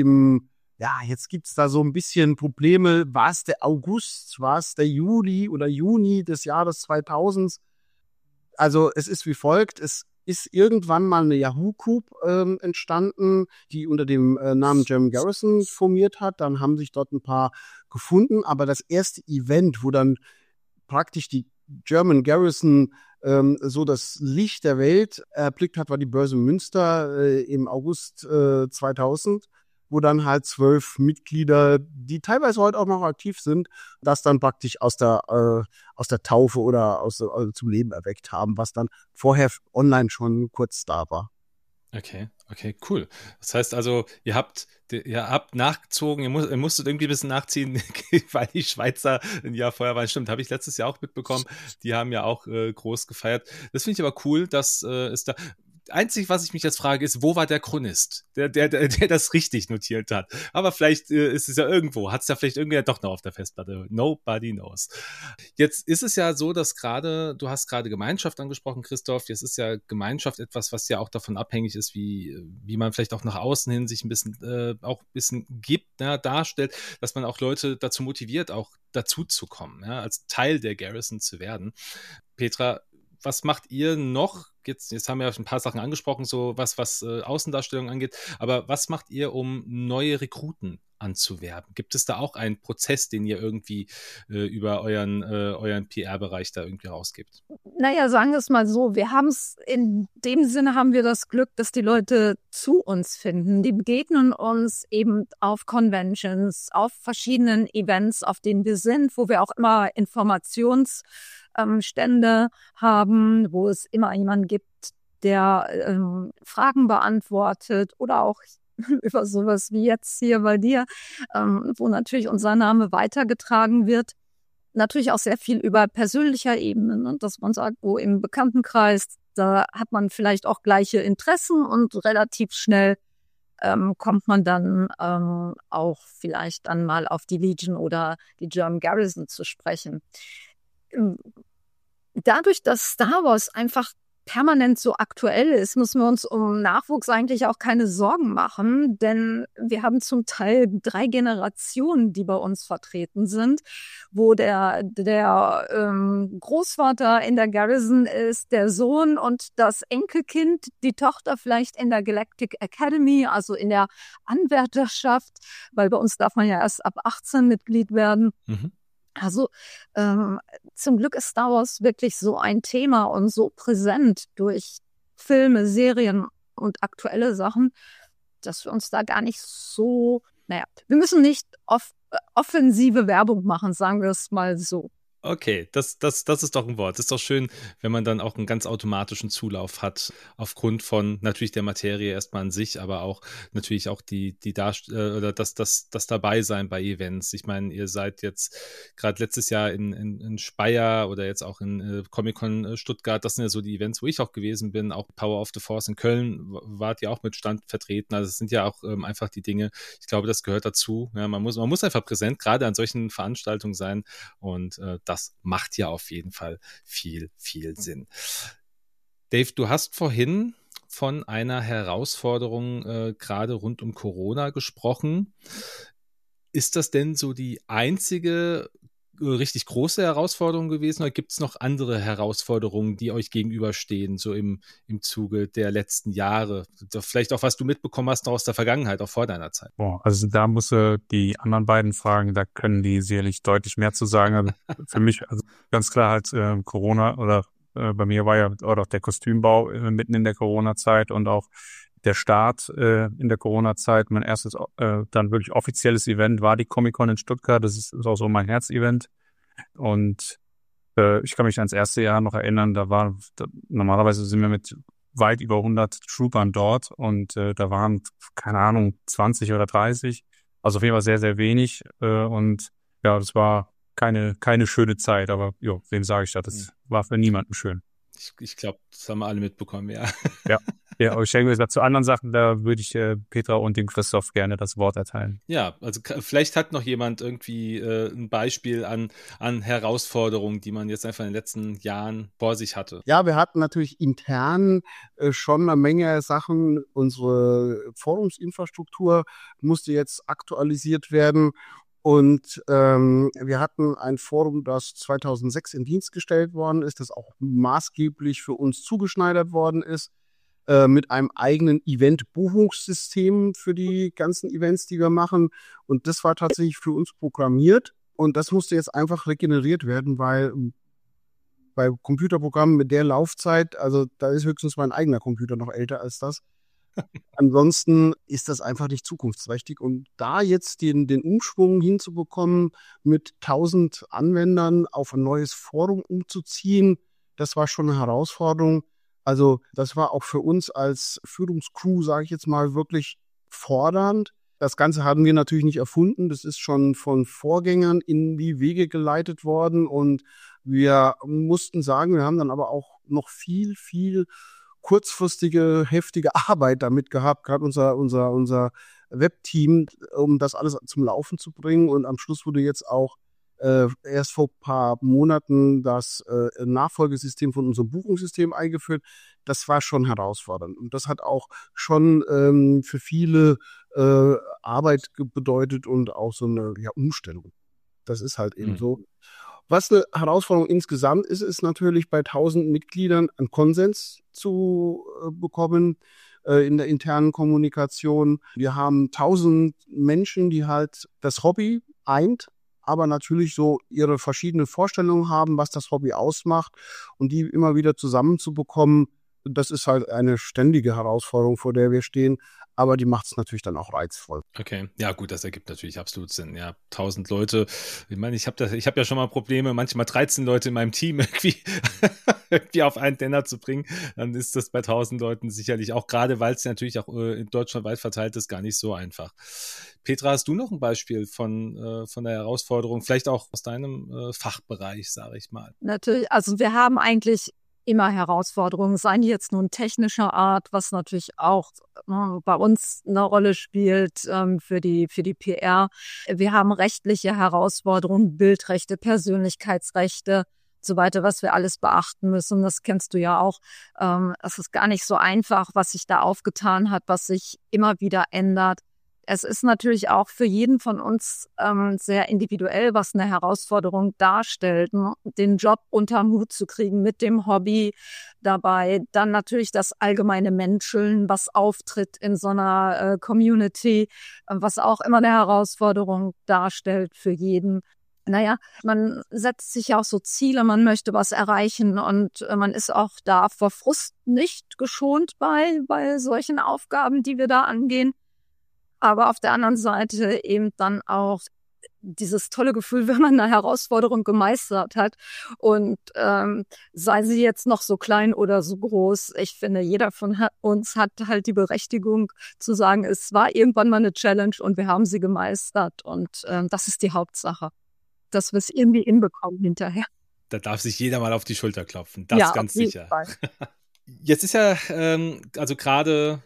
jetzt gibt's da so ein bisschen Probleme. War es der August, war es der Juli oder Juni des Jahres 2000? Also es ist wie folgt, es ist irgendwann mal eine Yahoo Group entstanden, die unter dem Namen German Garrison formiert hat. Dann haben sich dort ein paar gefunden, aber das erste Event, wo dann praktisch die German Garrison so das Licht der Welt erblickt hat, war die Börse Münster im August 2000, wo dann halt 12 Mitglieder, die teilweise heute auch noch aktiv sind, das dann praktisch aus der Taufe oder zum Leben erweckt haben, was dann vorher online schon kurz da war. Okay, cool. Das heißt also, ihr habt nachgezogen, ihr musstet irgendwie ein bisschen nachziehen, weil die Schweizer ein Jahr vorher waren. Stimmt, habe ich letztes Jahr auch mitbekommen. Die haben ja auch groß gefeiert. Das finde ich aber cool, dass es da... Einzig, was ich mich jetzt frage, ist, wo war der Chronist, der das richtig notiert hat? Aber vielleicht ist es ja irgendwo, hat es ja vielleicht irgendwer doch noch auf der Festplatte. Nobody knows. Jetzt ist es ja so, dass du hast gerade Gemeinschaft angesprochen, Christoph. Jetzt ist ja Gemeinschaft etwas, was ja auch davon abhängig ist, wie man vielleicht auch nach außen hin sich ein bisschen gibt, ja, darstellt, dass man auch Leute dazu motiviert, auch dazu zu kommen, ja, als Teil der Garrison zu werden. Petra, was macht ihr noch? Jetzt haben wir ja ein paar Sachen angesprochen, so was Außendarstellung angeht, aber was macht ihr, um neue Rekruten anzuwerben? Gibt es da auch einen Prozess, den ihr irgendwie über euren PR-Bereich da irgendwie rausgibt? Naja, sagen wir es mal so, in dem Sinne haben wir das Glück, dass die Leute zu uns finden. Die begegnen uns eben auf Conventions, auf verschiedenen Events, auf denen wir sind, wo wir auch immer Informationsstände haben, wo es immer jemanden gibt, der Fragen beantwortet oder auch über sowas wie jetzt hier bei dir, wo natürlich unser Name weitergetragen wird. Natürlich auch sehr viel über persönlicher Ebene, ne? Dass man sagt, wo im Bekanntenkreis, da hat man vielleicht auch gleiche Interessen und relativ schnell kommt man dann auch vielleicht dann mal auf die Legion oder die German Garrison zu sprechen. Dadurch, dass Star Wars einfach permanent so aktuell ist, müssen wir uns um Nachwuchs eigentlich auch keine Sorgen machen, denn wir haben zum Teil 3 Generationen, die bei uns vertreten sind, wo der Großvater in der Garrison ist, der Sohn und das Enkelkind, die Tochter vielleicht in der Galactic Academy, also in der Anwärterschaft, weil bei uns darf man ja erst ab 18 Mitglied werden. Mhm. Also zum Glück ist Star Wars wirklich so ein Thema und so präsent durch Filme, Serien und aktuelle Sachen, dass wir uns da gar nicht so, wir müssen nicht offensive Werbung machen, sagen wir es mal so. Okay, das ist doch ein Wort. Das ist doch schön, wenn man dann auch einen ganz automatischen Zulauf hat, aufgrund von natürlich der Materie erstmal an sich, aber auch natürlich auch die oder das Dabeisein bei Events. Ich meine, ihr seid jetzt gerade letztes Jahr in Speyer oder jetzt auch in Comic-Con Stuttgart. Das sind ja so die Events, wo ich auch gewesen bin. Auch Power of the Force in Köln wart ihr auch mit Stand vertreten. Also es sind ja auch einfach die Dinge. Ich glaube, das gehört dazu. Ja, man muss einfach präsent gerade an solchen Veranstaltungen sein und das macht ja auf jeden Fall viel, viel Sinn. Dave, du hast vorhin von einer Herausforderung gerade rund um Corona gesprochen. Ist das denn so die einzige richtig große Herausforderung gewesen oder gibt es noch andere Herausforderungen, die euch gegenüberstehen, so im Zuge der letzten Jahre? Vielleicht auch, was du mitbekommen hast noch aus der Vergangenheit, auch vor deiner Zeit. Boah, also da musst du die anderen beiden fragen, da können die sicherlich deutlich mehr zu sagen. Also für mich, also ganz klar halt Corona oder bei mir war ja auch der Kostümbau mitten in der Corona-Zeit und auch der Start in der Corona-Zeit. Mein erstes dann wirklich offizielles Event war die Comic-Con in Stuttgart. Das ist auch so mein Herzevent. Und Ich kann mich ans erste Jahr noch erinnern, normalerweise sind wir mit weit über 100 Troopern dort und da waren, keine Ahnung, 20 oder 30. Also auf jeden Fall sehr, sehr wenig. Und ja, das war keine schöne Zeit, aber jo, wem sage ich das? Das war für niemanden schön. Ich glaube, das haben wir alle mitbekommen, ja. Ja. Ja, aber ich denke, zu anderen Sachen, da würde ich Petra und dem Christoph gerne das Wort erteilen. Ja, also vielleicht hat noch jemand irgendwie ein Beispiel an Herausforderungen, die man jetzt einfach in den letzten Jahren vor sich hatte. Ja, wir hatten natürlich intern schon eine Menge Sachen. Unsere Forumsinfrastruktur musste jetzt aktualisiert werden. Und wir hatten ein Forum, das 2006 in Dienst gestellt worden ist, das auch maßgeblich für uns zugeschneidert worden ist, mit einem eigenen Event-Buchungssystem für die ganzen Events, die wir machen. Und das war tatsächlich für uns programmiert. Und das musste jetzt einfach regeneriert werden, weil bei Computerprogrammen mit der Laufzeit, also da ist höchstens mein eigener Computer noch älter als das. Ansonsten ist das einfach nicht zukunftsträchtig. Und da jetzt den Umschwung hinzubekommen, mit 1000 Anwendern auf ein neues Forum umzuziehen, das war schon eine Herausforderung. Also das war auch für uns als Führungscrew, sage ich jetzt mal, wirklich fordernd. Das Ganze haben wir natürlich nicht erfunden. Das ist schon von Vorgängern in die Wege geleitet worden. Und wir mussten sagen, wir haben dann aber auch noch viel kurzfristige, heftige Arbeit damit gehabt, gerade unser Webteam, um das alles zum Laufen zu bringen. Und am Schluss wurde jetzt auch erst vor ein paar Monaten das Nachfolgesystem von unserem Buchungssystem eingeführt. Das war schon herausfordernd. Und das hat auch schon für viele Arbeit bedeutet und auch so eine Umstellung. Das ist halt eben so. Was eine Herausforderung insgesamt ist, ist natürlich bei 1000 Mitgliedern einen Konsens zu bekommen in der internen Kommunikation. Wir haben 1000 Menschen, die halt das Hobby eint, aber natürlich so ihre verschiedenen Vorstellungen haben, was das Hobby ausmacht, und die immer wieder zusammenzubekommen, das ist halt eine ständige Herausforderung, vor der wir stehen, aber die macht es natürlich dann auch reizvoll. Okay, ja gut, das ergibt natürlich absolut Sinn. Ja, 1000 Leute. Ich meine, ich habe ja schon mal Probleme, manchmal 13 Leute in meinem Team irgendwie auf einen Nenner zu bringen. Dann ist das bei 1000 Leuten sicherlich auch, gerade weil es natürlich auch in Deutschland weit verteilt ist, gar nicht so einfach. Petra, hast du noch ein Beispiel von der Herausforderung, vielleicht auch aus deinem Fachbereich, sage ich mal? Natürlich, also wir haben eigentlich immer Herausforderungen, seien die jetzt nun technischer Art, was natürlich auch bei uns eine Rolle spielt für die PR. Wir haben rechtliche Herausforderungen, Bildrechte, Persönlichkeitsrechte, so weiter, was wir alles beachten müssen. Das kennst du ja auch. Es ist gar nicht so einfach, was sich da aufgetan hat, was sich immer wieder ändert. Es ist natürlich auch für jeden von uns sehr individuell, was eine Herausforderung darstellt, ne? Den Job unter den Hut zu kriegen mit dem Hobby dabei. Dann natürlich das allgemeine Menscheln, was auftritt in so einer Community, was auch immer eine Herausforderung darstellt für jeden. Naja, man setzt sich ja auch so Ziele, man möchte was erreichen und man ist auch da vor Frust nicht geschont bei solchen Aufgaben, die wir da angehen. Aber auf der anderen Seite eben dann auch dieses tolle Gefühl, wenn man eine Herausforderung gemeistert hat. Und sei sie jetzt noch so klein oder so groß, ich finde, jeder von uns hat halt die Berechtigung zu sagen, es war irgendwann mal eine Challenge und wir haben sie gemeistert. Und das ist die Hauptsache, dass wir es irgendwie hinbekommen hinterher. Da darf sich jeder mal auf die Schulter klopfen, das ja, ganz sicher. Fall. Jetzt ist ja, also gerade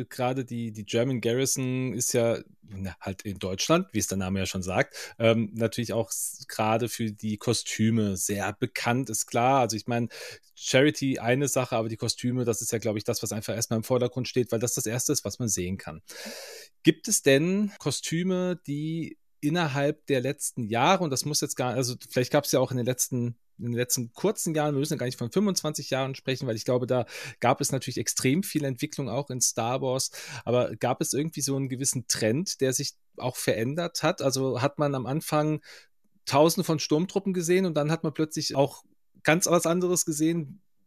die German Garrison ist ja halt in Deutschland, wie es der Name ja schon sagt, natürlich auch gerade für die Kostüme sehr bekannt, ist klar. Also ich meine, Charity eine Sache, aber die Kostüme, das ist ja, glaube ich, das, was einfach erstmal im Vordergrund steht, weil das Erste ist, was man sehen kann. Gibt es denn Kostüme, die innerhalb der letzten Jahre, und das muss jetzt gar, also vielleicht gab es ja auch in den letzten kurzen Jahren, wir müssen ja gar nicht von 25 Jahren sprechen, weil ich glaube, da gab es natürlich extrem viel Entwicklung auch in Star Wars, aber gab es irgendwie so einen gewissen Trend, der sich auch verändert hat? Also hat man am Anfang Tausende von Sturmtruppen gesehen und dann hat man plötzlich auch ganz was anderes gesehen?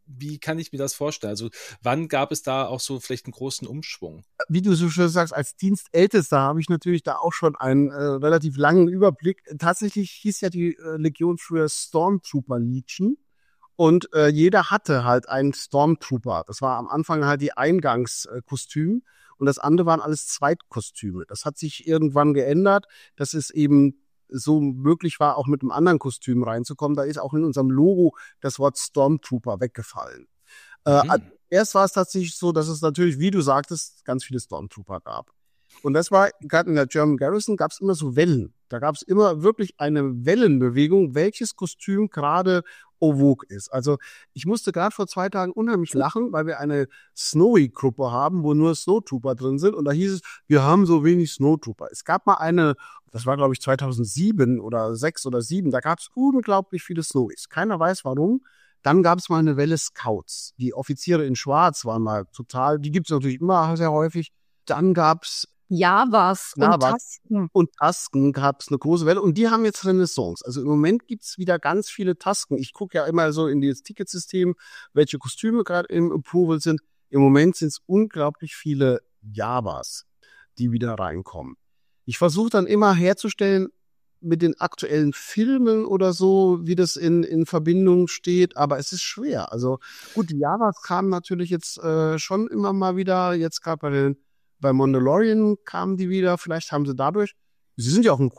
wie kann ich mir das vorstellen? Also wann gab es da auch so vielleicht einen großen Umschwung? Wie du so schön sagst, als Dienstältester habe ich natürlich da auch schon einen relativ langen Überblick. Tatsächlich hieß ja die Legion früher Stormtrooper Legion. Und jeder hatte halt einen Stormtrooper. Das war am Anfang halt die Eingangskostüm. Und das andere waren alles Zweitkostüme. Das hat sich irgendwann geändert, dass es eben so möglich war, auch mit einem anderen Kostüm reinzukommen. Da ist auch in unserem Logo das Wort Stormtrooper weggefallen. Erst war es tatsächlich so, dass es natürlich, wie du sagtest, ganz viele Stormtrooper gab. Und das war, gerade in der German Garrison gab es immer so Wellen. Da gab es immer wirklich eine Wellenbewegung, welches Kostüm gerade en vogue ist. Also ich musste gerade vor 2 Tagen unheimlich lachen, weil wir eine Snowy-Gruppe haben, wo nur Snowtrooper drin sind. Und da hieß es, wir haben so wenig Snowtrooper. Es gab mal eine, das war glaube ich 2007 oder 6 oder 7, da gab es unglaublich viele Snowys. Keiner weiß warum. Dann gab es mal eine Welle Scouts. Die Offiziere in Schwarz waren mal total, die gibt es natürlich immer sehr häufig. Dann gab es Javas und Tasken. Und Tasken gab es eine große Welle und die haben jetzt Renaissance. Also im Moment gibt's wieder ganz viele Tasken. Ich gucke ja immer so in das Ticketsystem, welche Kostüme gerade im Approval sind. Im Moment sind es unglaublich viele Javas, die wieder reinkommen. Ich versuche dann immer herzustellen mit den aktuellen Filmen oder so, wie das in Verbindung steht, aber es ist schwer. Also gut, die Javas kamen natürlich jetzt schon immer mal wieder, jetzt gerade bei Mandalorian kamen die wieder, vielleicht haben sie dadurch, sie sind ja auch ein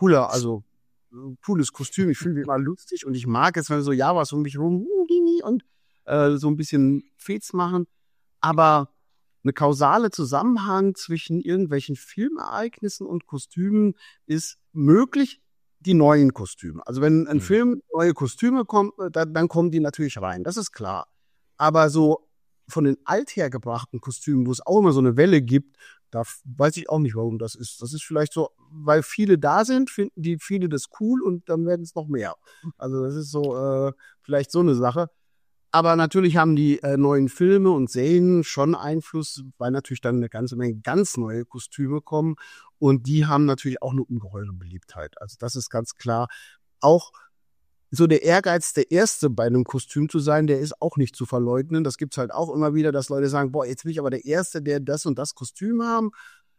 cooles Kostüm, ich finde die immer lustig und ich mag es, wenn so Javas um mich rum und so ein bisschen Fets machen, aber eine kausale Zusammenhang zwischen irgendwelchen Filmereignissen und Kostümen ist möglich, die neuen Kostüme. Also wenn ein Film neue Kostüme kommt, dann kommen die natürlich rein, das ist klar. Aber so von den althergebrachten Kostümen, wo es auch immer so eine Welle gibt, da weiß ich auch nicht, warum das ist. Das ist vielleicht so, weil viele da sind, finden die viele das cool und dann werden es noch mehr. Also das ist so vielleicht so eine Sache. Aber natürlich haben die neuen Filme und Serien schon Einfluss, weil natürlich dann eine ganze Menge ganz neue Kostüme kommen. Und die haben natürlich auch eine ungeheure Beliebtheit. Also das ist ganz klar. Auch so der Ehrgeiz, der Erste bei einem Kostüm zu sein, der ist auch nicht zu verleugnen. Das gibt's halt auch immer wieder, dass Leute sagen, boah, jetzt bin ich aber der Erste, der das und das Kostüm haben.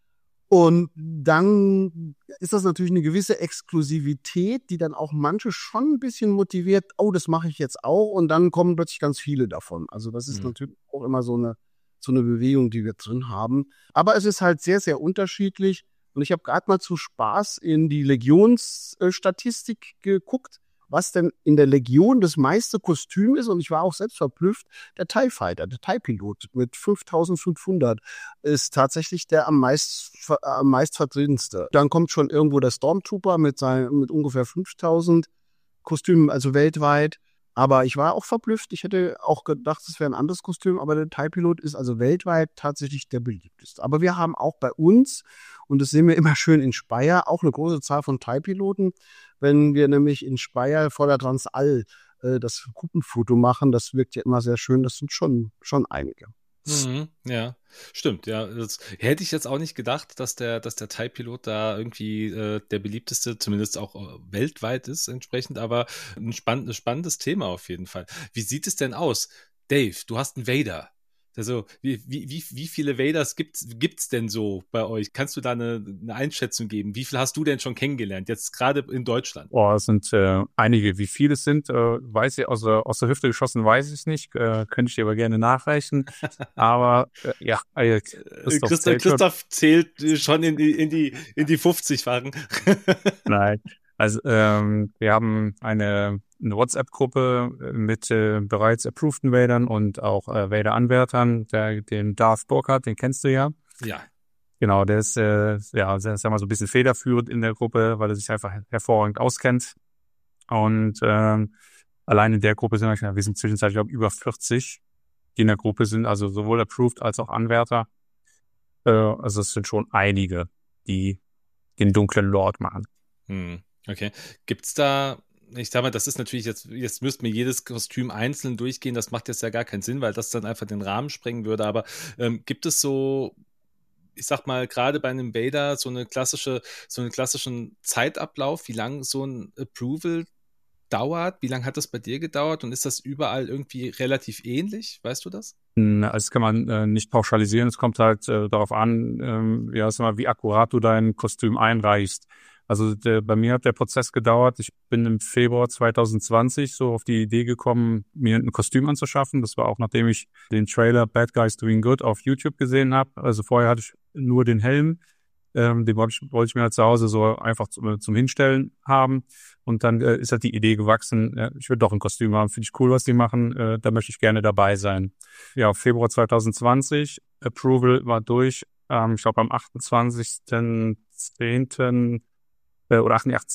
Und dann ist das natürlich eine gewisse Exklusivität, die dann auch manche schon ein bisschen motiviert, oh, das mache ich jetzt auch. Und dann kommen plötzlich ganz viele davon. Also das ist natürlich auch immer so eine Bewegung, die wir drin haben. Aber es ist halt sehr, sehr unterschiedlich. Und ich habe gerade mal zu Spaß in die Legionsstatistik geguckt, was denn in der Legion das meiste Kostüm ist. Und ich war auch selbst verblüfft. Der TIE Fighter, der TIE-Pilot mit 5500 ist tatsächlich der am meist vertretenste. Dann kommt schon irgendwo der Stormtrooper mit ungefähr 5000 Kostümen, also weltweit. Aber ich war auch verblüfft. Ich hätte auch gedacht, es wäre ein anderes Kostüm, aber der TIE-Pilot ist also weltweit tatsächlich der beliebteste. Aber wir haben auch bei uns, und das sehen wir immer schön in Speyer, auch eine große Zahl von TIE-Piloten. Wenn wir nämlich in Speyer vor der Transall das Gruppenfoto machen, das wirkt ja immer sehr schön. Das sind schon einige. Ja, stimmt, ja. Das hätte ich jetzt auch nicht gedacht, dass der TIE-Pilot da irgendwie der beliebteste, zumindest auch weltweit ist entsprechend, aber ein spannendes Thema auf jeden Fall. Wie sieht es denn aus? Dave, du hast einen Vader. Also, wie viele Vaders gibt's denn so bei euch? Kannst du da eine Einschätzung geben? Wie viel hast du denn schon kennengelernt, jetzt gerade in Deutschland? Oh, es sind einige. Wie viele es sind, weiß ich, aus der Hüfte geschossen, weiß ich es nicht. Könnte ich dir aber gerne nachreichen. Aber ja, Christoph zählt schon in die 50-fachen. Nein. Also wir haben eine WhatsApp-Gruppe mit bereits approveden Vadern und auch Vader-Anwärtern. Den Darth Burkhardt, den kennst du ja. Ja. Genau, der ist sagen wir mal so ein bisschen federführend in der Gruppe, weil er sich einfach hervorragend auskennt. Und allein in der Gruppe sind wir sind zwischenzeitlich, glaube ich, über 40, die in der Gruppe sind, also sowohl approved als auch Anwärter. Also es sind schon einige, die den dunklen Lord machen. Okay. Gibt's da, ich sag mal, das ist natürlich jetzt müssten wir jedes Kostüm einzeln durchgehen, das macht jetzt ja gar keinen Sinn, weil das dann einfach den Rahmen sprengen würde, aber gibt es so, ich sag mal, gerade bei einem Vader so einen klassischen Zeitablauf, wie lang so ein Approval dauert? Wie lange hat das bei dir gedauert und ist das überall irgendwie relativ ähnlich? Weißt du das? Also das kann man nicht pauschalisieren. Es kommt halt darauf an, wie akkurat du dein Kostüm einreichst. Also bei mir hat der Prozess gedauert. Ich bin im Februar 2020 so auf die Idee gekommen, mir ein Kostüm anzuschaffen. Das war auch, nachdem ich den Trailer Bad Guys Doing Good auf YouTube gesehen habe. Also vorher hatte ich nur den Helm. Den wollte ich mir halt zu Hause so einfach zum Hinstellen haben. Und dann ist halt die Idee gewachsen, ich will doch ein Kostüm haben. Finde ich cool, was die machen. Da möchte ich gerne dabei sein. Ja, Februar 2020. Approval war durch. Ich glaube am 28.10. Oder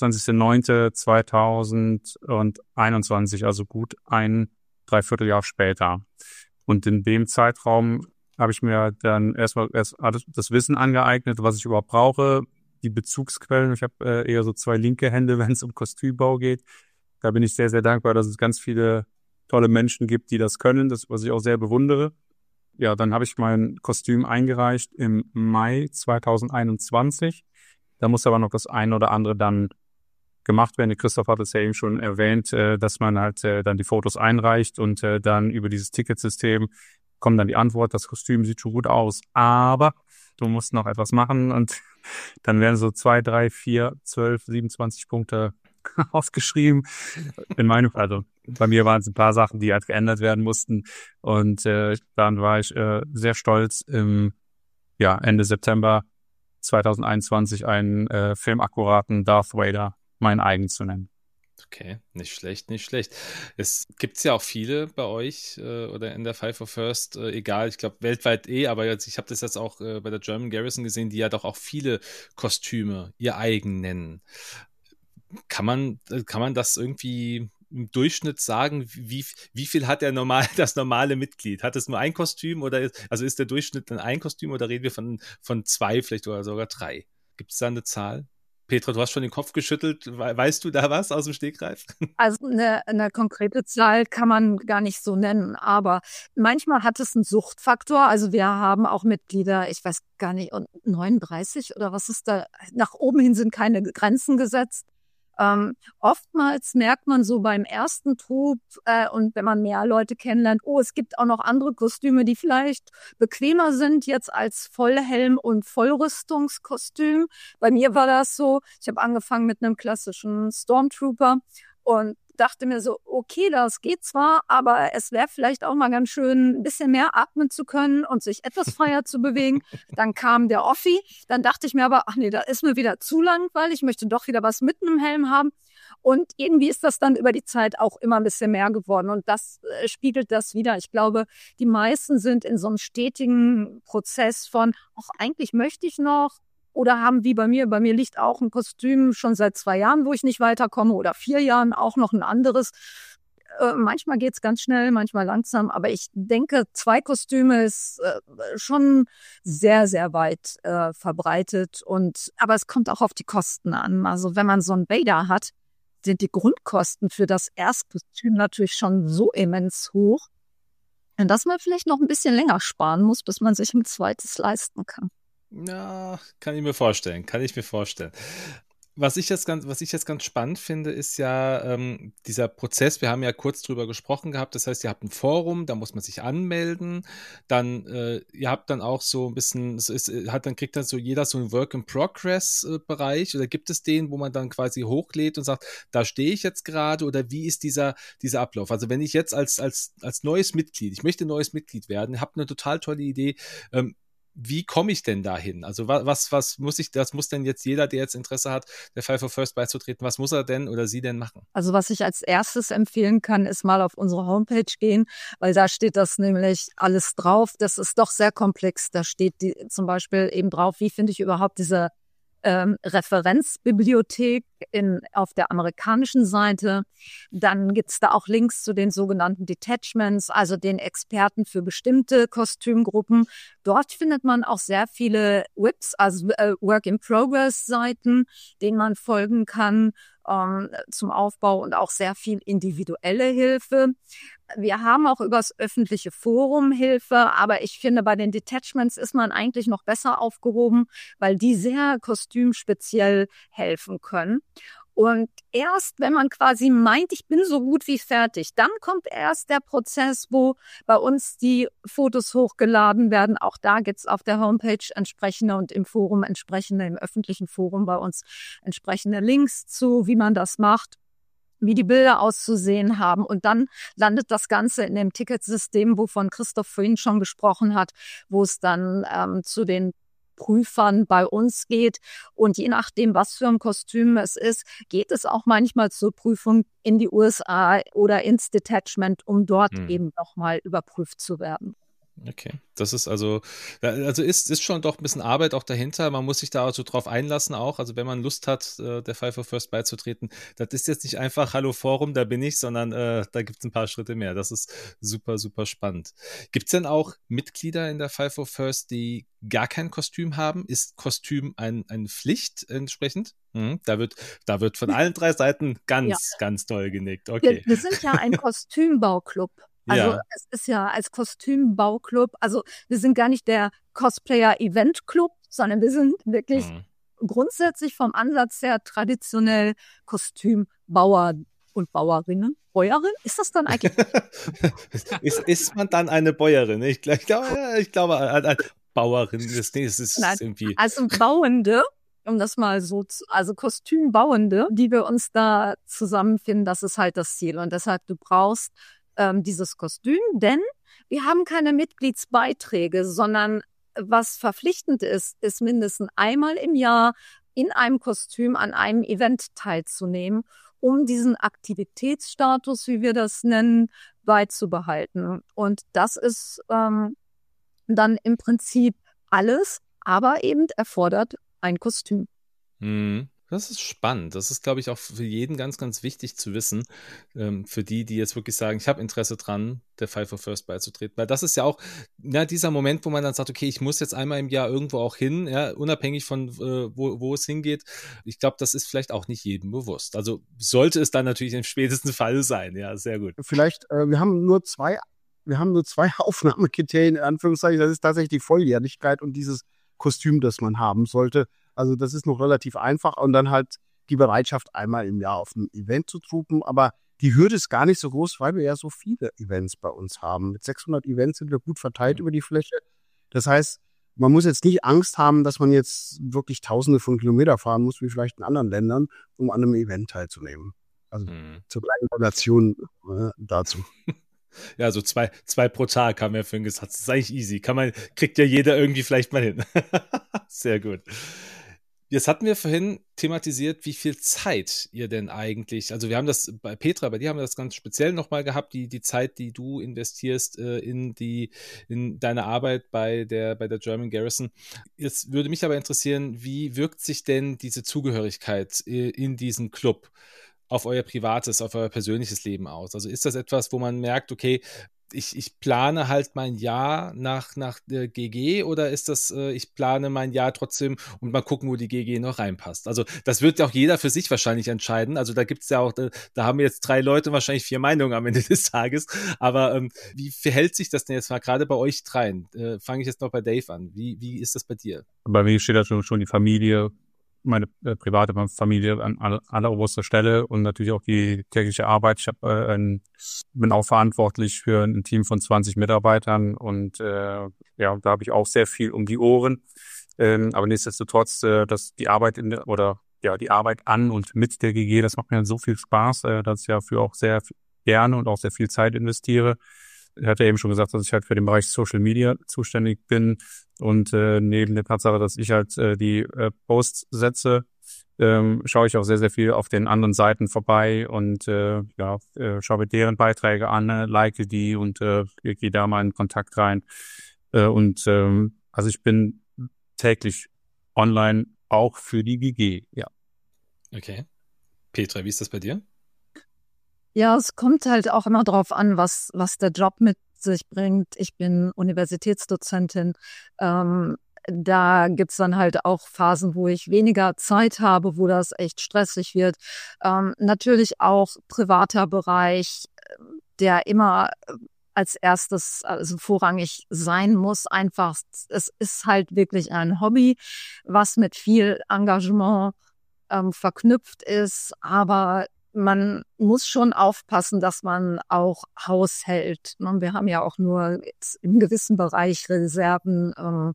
28.09.2021, also gut ein Dreivierteljahr später. Und in dem Zeitraum habe ich mir dann erst alles das Wissen angeeignet, was ich überhaupt brauche, die Bezugsquellen. Ich habe eher so 2 linke Hände, wenn es um Kostümbau geht. Da bin ich sehr, sehr dankbar, dass es ganz viele tolle Menschen gibt, die das können, das, was ich auch sehr bewundere. Ja, dann habe ich mein Kostüm eingereicht im Mai 2021. Da muss aber noch das ein oder andere dann gemacht werden. Christoph hat es ja eben schon erwähnt, dass man halt dann die Fotos einreicht und dann über dieses Ticketsystem kommt dann die Antwort, das Kostüm sieht schon gut aus, aber du musst noch etwas machen und dann werden so 2, 3, 4, 12, 27 Punkte aufgeschrieben. Also bei mir waren es ein paar Sachen, die halt geändert werden mussten und dann war ich sehr stolz, Ende September 2021 einen filmakkuraten Darth Vader mein eigen zu nennen. Okay, nicht schlecht, nicht schlecht. Es gibt ja auch viele bei euch oder in der Five for First, egal, ich glaube weltweit aber jetzt, ich habe das jetzt auch bei der German Garrison gesehen, die ja doch auch viele Kostüme ihr eigen nennen. Kann man das irgendwie im Durchschnitt sagen, wie viel hat das normale Mitglied? Hat es nur ein Kostüm oder ist der Durchschnitt dann ein Kostüm oder reden wir von 2 vielleicht oder sogar 3? Gibt es da eine Zahl? Petra, du hast schon den Kopf geschüttelt. Weißt du da was aus dem Stegreif? Also eine konkrete Zahl kann man gar nicht so nennen, aber manchmal hat es einen Suchtfaktor. Also wir haben auch Mitglieder, ich weiß gar nicht, 39 oder was ist da? Nach oben hin sind keine Grenzen gesetzt. Oftmals merkt man so beim ersten Trub und wenn man mehr Leute kennenlernt, es gibt auch noch andere Kostüme, die vielleicht bequemer sind jetzt als Vollhelm und Vollrüstungskostüm. Bei mir war das so, ich habe angefangen mit einem klassischen Stormtrooper und dachte mir so, okay, das geht zwar, aber es wäre vielleicht auch mal ganz schön, ein bisschen mehr atmen zu können und sich etwas freier zu bewegen. Dann kam der Offi, dann dachte ich mir aber, ach nee, da ist mir wieder zu langweilig, ich möchte doch wieder was mit einem Helm haben. Und irgendwie ist das dann über die Zeit auch immer ein bisschen mehr geworden und das spiegelt das wider. Ich glaube, die meisten sind in so einem stetigen Prozess von, ach, eigentlich möchte ich noch, oder haben wie bei mir liegt auch ein Kostüm schon seit 2 Jahren, wo ich nicht weiterkomme, oder 4 Jahren auch noch ein anderes. Manchmal geht's ganz schnell, manchmal langsam, aber ich denke, 2 Kostüme ist schon sehr, sehr weit verbreitet. Aber es kommt auch auf die Kosten an. Also wenn man so einen Vader hat, sind die Grundkosten für das Erstkostüm natürlich schon so immens hoch, dass man vielleicht noch ein bisschen länger sparen muss, bis man sich ein zweites leisten kann. Ja, kann ich mir vorstellen. Was ich jetzt ganz spannend finde, ist ja dieser Prozess. Wir haben ja kurz drüber gesprochen gehabt. Das heißt, ihr habt ein Forum, da muss man sich anmelden. Dann, ihr habt dann auch so ein bisschen, dann kriegt dann so jeder so einen Work-in-Progress-Bereich oder gibt es den, wo man dann quasi hochlädt und sagt, da stehe ich jetzt gerade oder wie ist dieser Ablauf? Also wenn ich jetzt als neues Mitglied, ich möchte neues Mitglied werden, habe eine total tolle Idee, wie komme ich denn dahin? Also was muss denn jetzt jeder, der jetzt Interesse hat, der Five for First beizutreten, was muss er denn oder sie denn machen? Also was ich als erstes empfehlen kann, ist mal auf unsere Homepage gehen, weil da steht das nämlich alles drauf. Das ist doch sehr komplex. Da steht zum Beispiel eben drauf, wie finde ich überhaupt diese Referenzbibliothek auf der amerikanischen Seite. Dann gibt's da auch Links zu den sogenannten Detachments, also den Experten für bestimmte Kostümgruppen. Dort findet man auch sehr viele WIPs, also Work-in-Progress-Seiten, denen man folgen kann zum Aufbau und auch sehr viel individuelle Hilfe. Wir haben auch übers öffentliche Forum Hilfe, aber ich finde, bei den Detachments ist man eigentlich noch besser aufgehoben, weil die sehr kostümspeziell helfen können. Und erst, wenn man quasi meint, ich bin so gut wie fertig, dann kommt erst der Prozess, wo bei uns die Fotos hochgeladen werden. Auch da gibt's auf der Homepage entsprechende und im Forum entsprechende, im öffentlichen Forum bei uns entsprechende Links zu, wie man das macht, wie die Bilder auszusehen haben. Und dann landet das Ganze in dem Ticketsystem, wovon Christoph vorhin schon gesprochen hat, wo es dann zu den Prüfern bei uns geht. Und je nachdem, was für ein Kostüm es ist, geht es auch manchmal zur Prüfung in die USA oder ins Detachment, um dort eben nochmal überprüft zu werden. Okay, das ist also ist schon doch ein bisschen Arbeit auch dahinter. Man muss sich da also drauf einlassen auch. Also wenn man Lust hat, der Five for First beizutreten, das ist jetzt nicht einfach Hallo Forum, da bin ich, sondern da gibt es ein paar Schritte mehr. Das ist super, super spannend. Gibt es denn auch Mitglieder in der Five for First, die gar kein Kostüm haben? Ist Kostüm eine Pflicht entsprechend? Da wird von allen 3 Seiten ganz toll genickt. Okay. Wir sind ja ein Kostümbauclub. Also es ist ja als Kostümbauclub, also wir sind gar nicht der Cosplayer-Event-Club, sondern wir sind wirklich grundsätzlich vom Ansatz her traditionell Kostümbauer und Bauerinnen. Bäuerin? Ist das dann eigentlich? ist man dann eine Bäuerin? Ich glaube, Bauerin ist irgendwie. Also Bauende, um das mal so also Kostümbauende, die wir uns da zusammenfinden, das ist halt das Ziel. Und deshalb, du brauchst dieses Kostüm, denn wir haben keine Mitgliedsbeiträge, sondern was verpflichtend ist mindestens einmal im Jahr in einem Kostüm an einem Event teilzunehmen, um diesen Aktivitätsstatus, wie wir das nennen, beizubehalten. Und das ist dann im Prinzip alles, aber eben erfordert ein Kostüm. Das ist spannend. Das ist, glaube ich, auch für jeden ganz, ganz wichtig zu wissen. Für die jetzt wirklich sagen, ich habe Interesse dran, der Five for First beizutreten. Weil das ist ja auch dieser Moment, wo man dann sagt, okay, ich muss jetzt einmal im Jahr irgendwo auch hin, ja, unabhängig von wo es hingeht. Ich glaube, das ist vielleicht auch nicht jedem bewusst. Also sollte es dann natürlich im spätesten Fall sein. Ja, sehr gut. Vielleicht, wir haben nur zwei Aufnahmekriterien, in Anführungszeichen. Das ist tatsächlich die Volljährigkeit und dieses Kostüm, das man haben sollte. Also das ist noch relativ einfach und dann halt die Bereitschaft, einmal im Jahr auf einem Event zu truppen. Aber die Hürde ist gar nicht so groß, weil wir ja so viele Events bei uns haben. Mit 600 Events sind wir gut verteilt über die Fläche. Das heißt, man muss jetzt nicht Angst haben, dass man jetzt wirklich Tausende von Kilometern fahren muss, wie vielleicht in anderen Ländern, um an einem Event teilzunehmen. Also zur kleinen Relation dazu. Ja, so zwei pro Tag haben wir vorhin gesagt. Das ist eigentlich easy. Kriegt ja jeder irgendwie vielleicht mal hin. Sehr gut. Jetzt hatten wir vorhin thematisiert, wie viel Zeit ihr denn eigentlich, also wir haben das bei Petra, bei dir haben wir das ganz speziell nochmal gehabt, die Zeit, die du investierst in deine Arbeit bei der German Garrison. Jetzt würde mich aber interessieren, wie wirkt sich denn diese Zugehörigkeit in diesem Club auf euer privates, auf euer persönliches Leben aus? Also ist das etwas, wo man merkt, okay, ich plane halt mein Jahr nach GG oder ist das, ich plane mein Jahr trotzdem und mal gucken, wo die GG noch reinpasst? Also das wird ja auch jeder für sich wahrscheinlich entscheiden. Also da gibt's ja auch, da haben wir jetzt 3 Leute wahrscheinlich 4 Meinungen am Ende des Tages. Aber wie verhält sich das denn jetzt mal gerade bei euch dreien? Fange ich jetzt noch bei Dave an. Wie ist das bei dir? Bei mir steht da schon die Familie, meine private Familie an alleroberster Stelle und natürlich auch die tägliche Arbeit. Ich bin auch verantwortlich für ein Team von 20 Mitarbeitern und da habe ich auch sehr viel um die Ohren. Aber nichtsdestotrotz, dass die Arbeit die Arbeit an und mit der GG, das macht mir so viel Spaß, dass ich dafür auch sehr gerne und auch sehr viel Zeit investiere. Ich hatte eben schon gesagt, dass ich halt für den Bereich Social Media zuständig bin und neben der Tatsache, dass ich halt die Posts setze, schaue ich auch sehr, sehr viel auf den anderen Seiten vorbei und schaue mir deren Beiträge an, like die und gehe da mal in Kontakt rein. Also ich bin täglich online, auch für die GG, ja. Okay. Petra, wie ist das bei dir? Ja, es kommt halt auch immer drauf an, was der Job mit sich bringt. Ich bin Universitätsdozentin. Da gibt's dann halt auch Phasen, wo ich weniger Zeit habe, wo das echt stressig wird. Natürlich auch privater Bereich, der immer als erstes, also vorrangig sein muss. Einfach, es ist halt wirklich ein Hobby, was mit viel Engagement verknüpft ist, aber man muss schon aufpassen, dass man auch Haus hält. Ne? Wir haben ja auch nur jetzt im gewissen Bereich Reserven,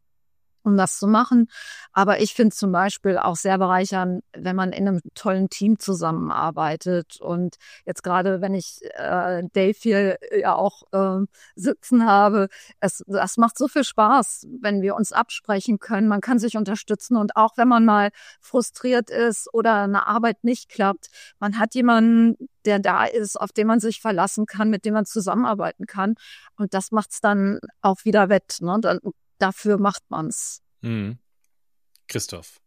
um das zu machen. Aber ich finde zum Beispiel auch sehr bereichernd, wenn man in einem tollen Team zusammenarbeitet. Und jetzt gerade, wenn ich Dave hier ja auch sitzen habe, das macht so viel Spaß, wenn wir uns absprechen können. Man kann sich unterstützen. Und auch wenn man mal frustriert ist oder eine Arbeit nicht klappt, man hat jemanden, der da ist, auf den man sich verlassen kann, mit dem man zusammenarbeiten kann. Und das macht's dann auch wieder wett. Ne? Dafür macht man's. Christoph.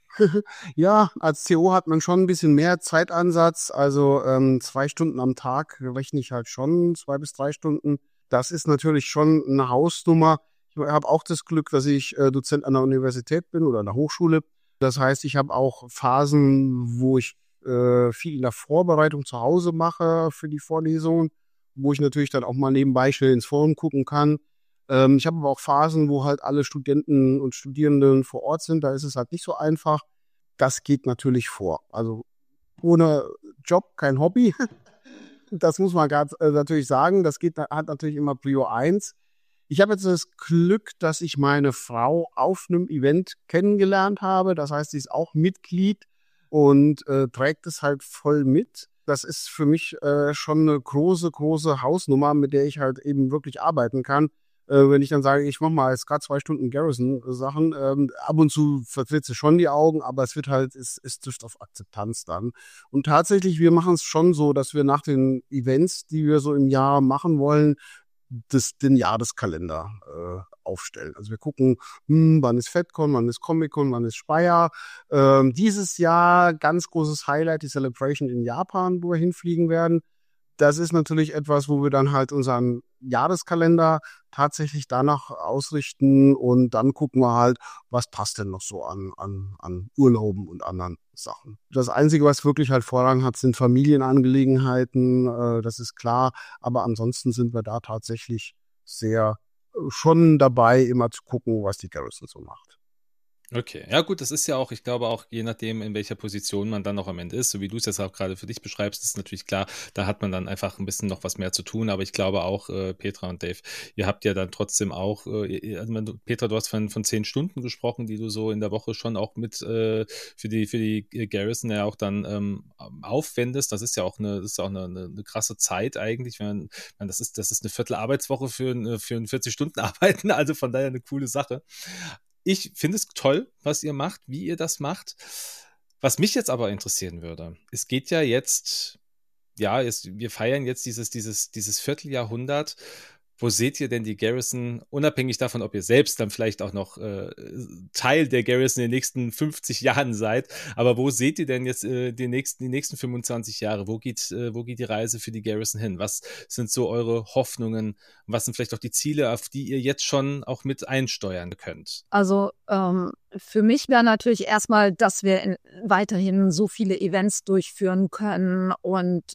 Ja, als CO hat man schon ein bisschen mehr Zeitansatz. Also 2 Stunden am Tag rechne ich halt schon, 2 bis 3 Stunden. Das ist natürlich schon eine Hausnummer. Ich habe auch das Glück, dass ich Dozent an der Universität bin oder an der Hochschule. Das heißt, ich habe auch Phasen, wo ich viel in der Vorbereitung zu Hause mache für die Vorlesungen, wo ich natürlich dann auch mal nebenbei schnell ins Forum gucken kann. Ich habe aber auch Phasen, wo halt alle Studenten und Studierenden vor Ort sind. Da ist es halt nicht so einfach. Das geht natürlich vor. Also ohne Job kein Hobby. Das muss man natürlich sagen. Das hat natürlich immer Prio 1. Ich habe jetzt das Glück, dass ich meine Frau auf einem Event kennengelernt habe. Das heißt, sie ist auch Mitglied und trägt es halt voll mit. Das ist für mich schon eine große, große Hausnummer, mit der ich halt eben wirklich arbeiten kann. Wenn ich dann sage, ich mache mal jetzt gerade 2 Stunden Garrison-Sachen, ab und zu vertritt sie schon die Augen, aber es wird halt, es trifft auf Akzeptanz dann. Und tatsächlich, wir machen es schon so, dass wir nach den Events, die wir so im Jahr machen wollen, den Jahreskalender aufstellen. Also wir gucken, wann ist FedCon, wann ist Comic-Con, wann ist Speyer. Dieses Jahr ganz großes Highlight, die Celebration in Japan, wo wir hinfliegen werden. Das ist natürlich etwas, wo wir dann halt unseren Jahreskalender tatsächlich danach ausrichten und dann gucken wir halt, was passt denn noch so an Urlauben und anderen Sachen. Das Einzige, was wirklich halt Vorrang hat, sind Familienangelegenheiten, das ist klar, aber ansonsten sind wir da tatsächlich sehr schon dabei, immer zu gucken, was die Garrison so macht. Okay, ja gut, das ist ja auch, ich glaube auch, je nachdem, in welcher Position man dann noch am Ende ist, so wie du es jetzt auch gerade für dich beschreibst, ist natürlich klar, da hat man dann einfach ein bisschen noch was mehr zu tun, aber ich glaube auch, Petra und Dave, ihr habt ja dann trotzdem auch, Petra, du hast von 10 Stunden gesprochen, die du so in der Woche schon auch mit für die Garrison ja auch dann aufwendest, das ist ja auch eine krasse Zeit eigentlich, das ist eine Viertelarbeitswoche für ein 40-Stunden-Arbeiten, also von daher eine coole Sache. Ich finde es toll, was ihr macht, wie ihr das macht. Was mich jetzt aber interessieren würde, es geht ja jetzt, wir feiern jetzt dieses Vierteljahrhundert. Wo seht ihr denn die Garrison, unabhängig davon, ob ihr selbst dann vielleicht auch noch Teil der Garrison in den nächsten 50 Jahren seid, aber wo seht ihr denn jetzt die nächsten 25 Jahre? Wo geht die Reise für die Garrison hin? Was sind so eure Hoffnungen? Was sind vielleicht auch die Ziele, auf die ihr jetzt schon auch mit einsteuern könnt? Also für mich wäre natürlich erstmal, dass wir weiterhin so viele Events durchführen können und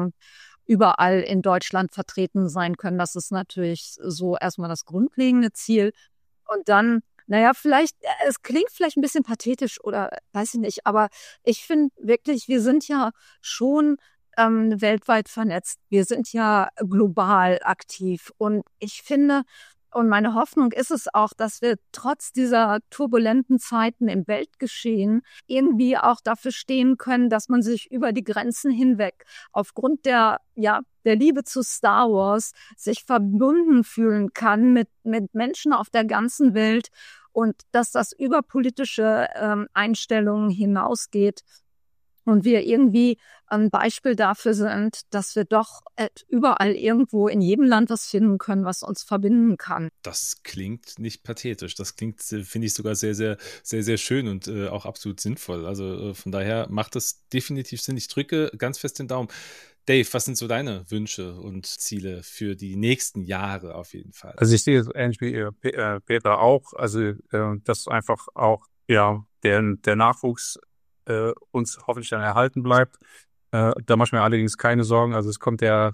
überall in Deutschland vertreten sein können. Das ist natürlich so erstmal das grundlegende Ziel. Und dann, vielleicht, es klingt vielleicht ein bisschen pathetisch oder weiß ich nicht, aber ich finde wirklich, wir sind ja schon weltweit vernetzt. Wir sind ja global aktiv. Und ich finde, und meine Hoffnung ist es auch, dass wir trotz dieser turbulenten Zeiten im Weltgeschehen irgendwie auch dafür stehen können, dass man sich über die Grenzen hinweg aufgrund der Liebe zu Star Wars sich verbunden fühlen kann mit Menschen auf der ganzen Welt und dass das über politische Einstellungen hinausgeht. Und wir irgendwie ein Beispiel dafür sind, dass wir doch überall irgendwo in jedem Land was finden können, was uns verbinden kann. Das klingt nicht pathetisch. Das klingt, finde ich, sogar sehr, sehr, sehr, sehr schön und auch absolut sinnvoll. Also von daher macht das definitiv Sinn. Ich drücke ganz fest den Daumen. Dave, was sind so deine Wünsche und Ziele für die nächsten Jahre auf jeden Fall? Also ich sehe es ähnlich wie Petra auch. Also dass einfach auch der Nachwuchs uns hoffentlich dann erhalten bleibt. Da mache ich mir allerdings keine Sorgen. Also es kommt ja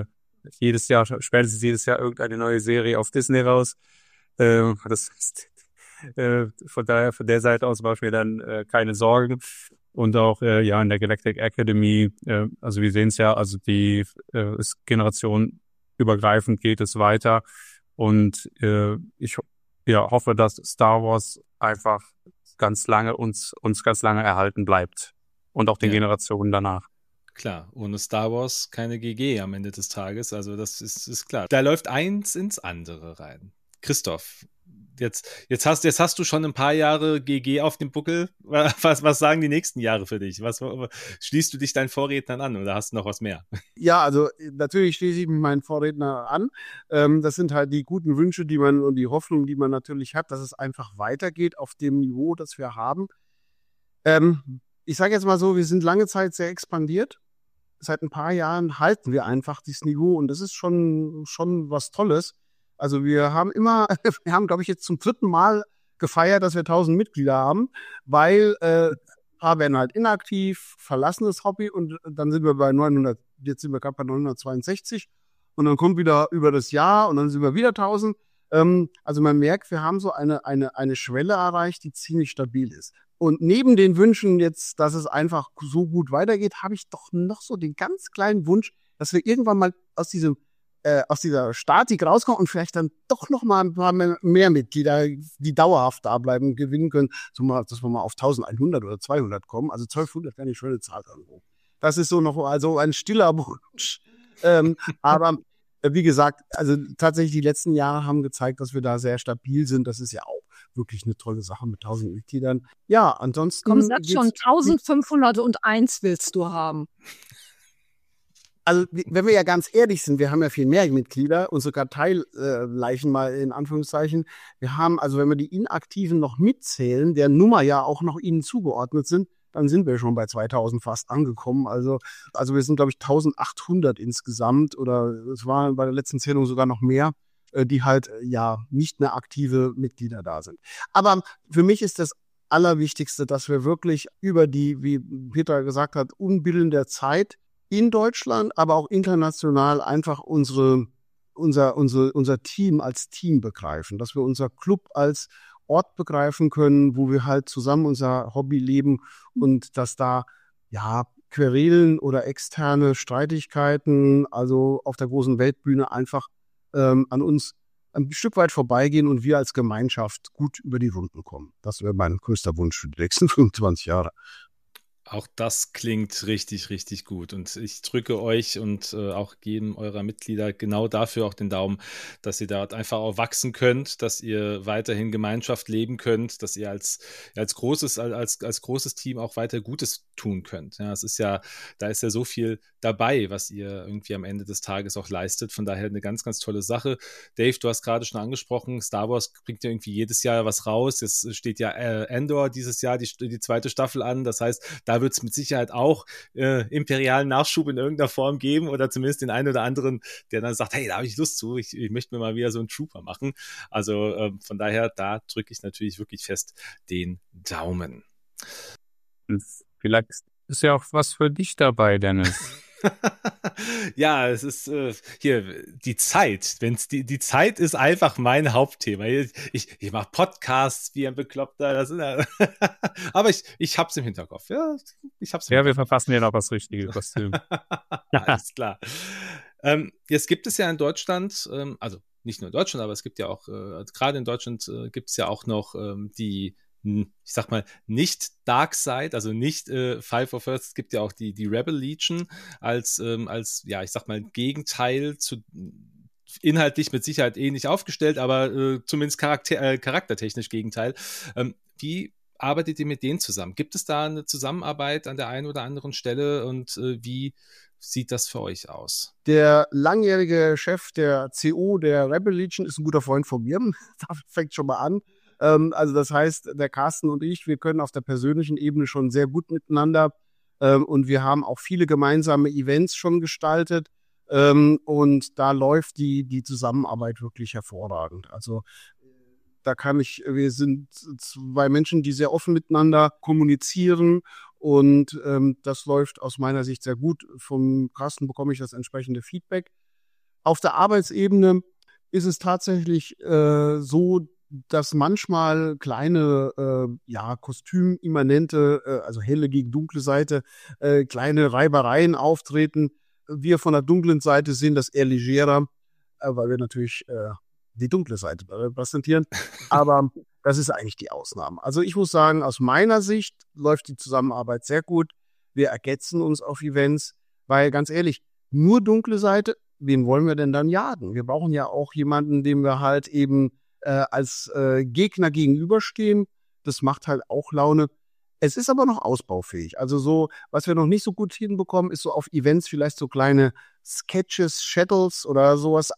spätestens jedes Jahr irgendeine neue Serie auf Disney raus. Das ist, von daher, von der Seite aus mache ich mir dann keine Sorgen. und auch ja in der Galactic Academy. Also wir sehen es ja, also die ist generationenübergreifend geht es weiter und ich hoffe, dass Star Wars einfach uns ganz lange erhalten bleibt und auch den Generationen danach. Klar, ohne Star Wars keine GG am Ende des Tages, also das ist klar. Da läuft eins ins andere rein. Christoph, jetzt hast du schon ein paar Jahre GG auf dem Buckel. Was sagen die nächsten Jahre für dich? Schließt du dich deinen Vorrednern an oder hast du noch was mehr? Ja, also natürlich schließe ich mich meinen Vorredner an. Das sind halt die guten Wünsche, die man und die Hoffnung, die man natürlich hat, dass es einfach weitergeht auf dem Niveau, das wir haben. Ich sage jetzt mal so, wir sind lange Zeit sehr expandiert. Seit ein paar Jahren halten wir einfach dieses Niveau und das ist schon was Tolles. Also wir haben, glaube ich, jetzt zum 4. Mal gefeiert, dass wir 1000 Mitglieder haben, weil paar werden halt inaktiv, verlassen das Hobby und dann sind wir bei 900, jetzt sind wir gerade bei 962 und dann kommt wieder über das Jahr und dann sind wir wieder 1000. Also man merkt, wir haben so eine Schwelle erreicht, die ziemlich stabil ist. Und neben den Wünschen jetzt, dass es einfach so gut weitergeht, habe ich doch noch so den ganz kleinen Wunsch, dass wir irgendwann mal aus dieser Statik rauskommen und vielleicht dann doch noch mal ein paar mehr Mitglieder, die dauerhaft da bleiben, gewinnen können, dass wir mal auf 1100 oder 200 kommen. Also 1200 wäre eine schöne Zahl irgendwo. Das ist so noch also ein stiller Wunsch. Aber wie gesagt, also tatsächlich die letzten Jahre haben gezeigt, dass wir da sehr stabil sind. Das ist ja auch wirklich eine tolle Sache mit 1000 Mitgliedern. Ja, ansonsten. Komm, sag schon, 1501 willst du haben. Also, wenn wir ja ganz ehrlich sind, wir haben ja viel mehr Mitglieder und sogar Teilleichen mal in Anführungszeichen. Wir haben, also wenn wir die Inaktiven noch mitzählen, der Nummer ja auch noch ihnen zugeordnet sind, dann sind wir schon bei 2000 fast angekommen. Also wir sind, glaube ich, 1800 insgesamt oder es waren bei der letzten Zählung sogar noch mehr, die halt ja nicht mehr aktive Mitglieder da sind. Aber für mich ist das Allerwichtigste, dass wir wirklich über die, wie Petra gesagt hat, Unbillen der Zeit in Deutschland, aber auch international einfach unser Team als Team begreifen, dass wir unser Club als Ort begreifen können, wo wir halt zusammen unser Hobby leben und dass da ja Querelen oder externe Streitigkeiten, also auf der großen Weltbühne einfach an uns ein Stück weit vorbeigehen und wir als Gemeinschaft gut über die Runden kommen. Das wäre mein größter Wunsch für die nächsten 25 Jahre. Auch das klingt richtig, richtig gut. Und ich drücke euch und auch jedem eurer Mitglieder genau dafür auch den Daumen, dass ihr dort einfach auch wachsen könnt, dass ihr weiterhin Gemeinschaft leben könnt, dass ihr als großes Team auch weiter Gutes tun könnt. Ja, da ist ja so viel dabei, was ihr irgendwie am Ende des Tages auch leistet. Von daher eine ganz, ganz tolle Sache. Dave, du hast gerade schon angesprochen, Star Wars bringt ja irgendwie jedes Jahr was raus. Jetzt steht ja Andor dieses Jahr die zweite Staffel an. Das heißt, da wird es mit Sicherheit auch imperialen Nachschub in irgendeiner Form geben oder zumindest den einen oder anderen, der dann sagt, hey, da habe ich Lust zu, ich möchte mir mal wieder so einen Trooper machen. Also von daher, da drücke ich natürlich wirklich fest den Daumen. Vielleicht ist ja auch was für dich dabei, Dennis. Ja, es ist hier die Zeit. Die Zeit ist einfach mein Hauptthema. Ich mache Podcasts wie ein Bekloppter. Aber ich hab's im Hinterkopf. Ja, wir verpassen ja noch was richtige Kostüm. Alles klar. Jetzt gibt es ja in Deutschland, also nicht nur in Deutschland, aber es gibt ja auch, gerade in Deutschland gibt es ja auch noch die, ich sag mal, nicht Dark Side, also nicht Five of Earth, es gibt ja auch die Rebel Legion als, ja, ich sag mal, Gegenteil zu inhaltlich mit Sicherheit ähnlich aufgestellt, aber zumindest charaktertechnisch Gegenteil. Wie arbeitet ihr mit denen zusammen? Gibt es da eine Zusammenarbeit an der einen oder anderen Stelle und wie sieht das für euch aus? Der langjährige Chef der CO, der Rebel Legion, ist ein guter Freund von mir. Da fängt schon mal an. Also das heißt, der Carsten und ich, wir können auf der persönlichen Ebene schon sehr gut miteinander und wir haben auch viele gemeinsame Events schon gestaltet und da läuft die Zusammenarbeit wirklich hervorragend. Also wir sind zwei Menschen, die sehr offen miteinander kommunizieren und das läuft aus meiner Sicht sehr gut. Vom Carsten bekomme ich das entsprechende Feedback. Auf der Arbeitsebene ist es tatsächlich so, dass manchmal kleine, kostümimmanente, also helle gegen dunkle Seite, kleine Reibereien auftreten. Wir von der dunklen Seite sehen das eher legerer, weil wir natürlich die dunkle Seite präsentieren. Aber das ist eigentlich die Ausnahme. Also ich muss sagen, aus meiner Sicht läuft die Zusammenarbeit sehr gut. Wir ergänzen uns auf Events, weil ganz ehrlich, nur dunkle Seite, wen wollen wir denn dann jagen? Wir brauchen ja auch jemanden, dem wir halt eben als Gegner gegenüberstehen. Das macht halt auch Laune. Es ist aber noch ausbaufähig. Also so, was wir noch nicht so gut hinbekommen, ist so auf Events vielleicht so kleine Sketches, Shadows oder sowas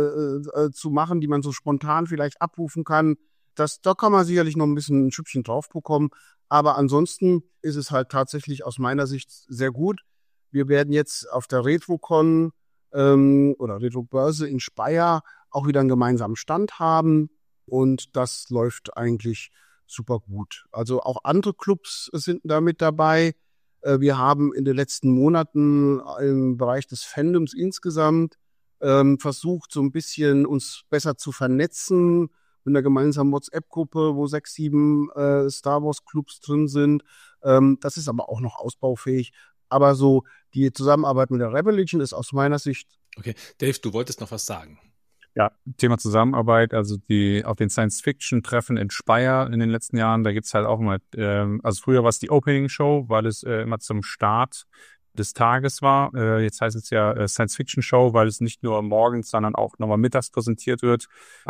zu machen, die man so spontan vielleicht abrufen kann. Da kann man sicherlich noch ein bisschen ein Schüppchen drauf bekommen. Aber ansonsten ist es halt tatsächlich aus meiner Sicht sehr gut. Wir werden jetzt auf der RetroCon oder Retro-Börse in Speyer auch wieder einen gemeinsamen Stand haben. Und das läuft eigentlich super gut. Also auch andere Clubs sind da mit dabei. Wir haben in den letzten Monaten im Bereich des Fandoms insgesamt versucht, so ein bisschen uns besser zu vernetzen mit einer gemeinsamen WhatsApp-Gruppe, wo 6, 7 Star Wars-Clubs drin sind. Das ist aber auch noch ausbaufähig. Aber so die Zusammenarbeit mit der Rebel Legion ist aus meiner Sicht. Okay, Dave, du wolltest noch was sagen. Ja, Thema Zusammenarbeit, also auf den Science-Fiction-Treffen in Speyer in den letzten Jahren, da gibt's halt auch immer, also früher war es die Opening-Show, weil es immer zum Start des Tages war. Jetzt heißt es ja Science-Fiction-Show, weil es nicht nur morgens, sondern auch nochmal mittags präsentiert wird.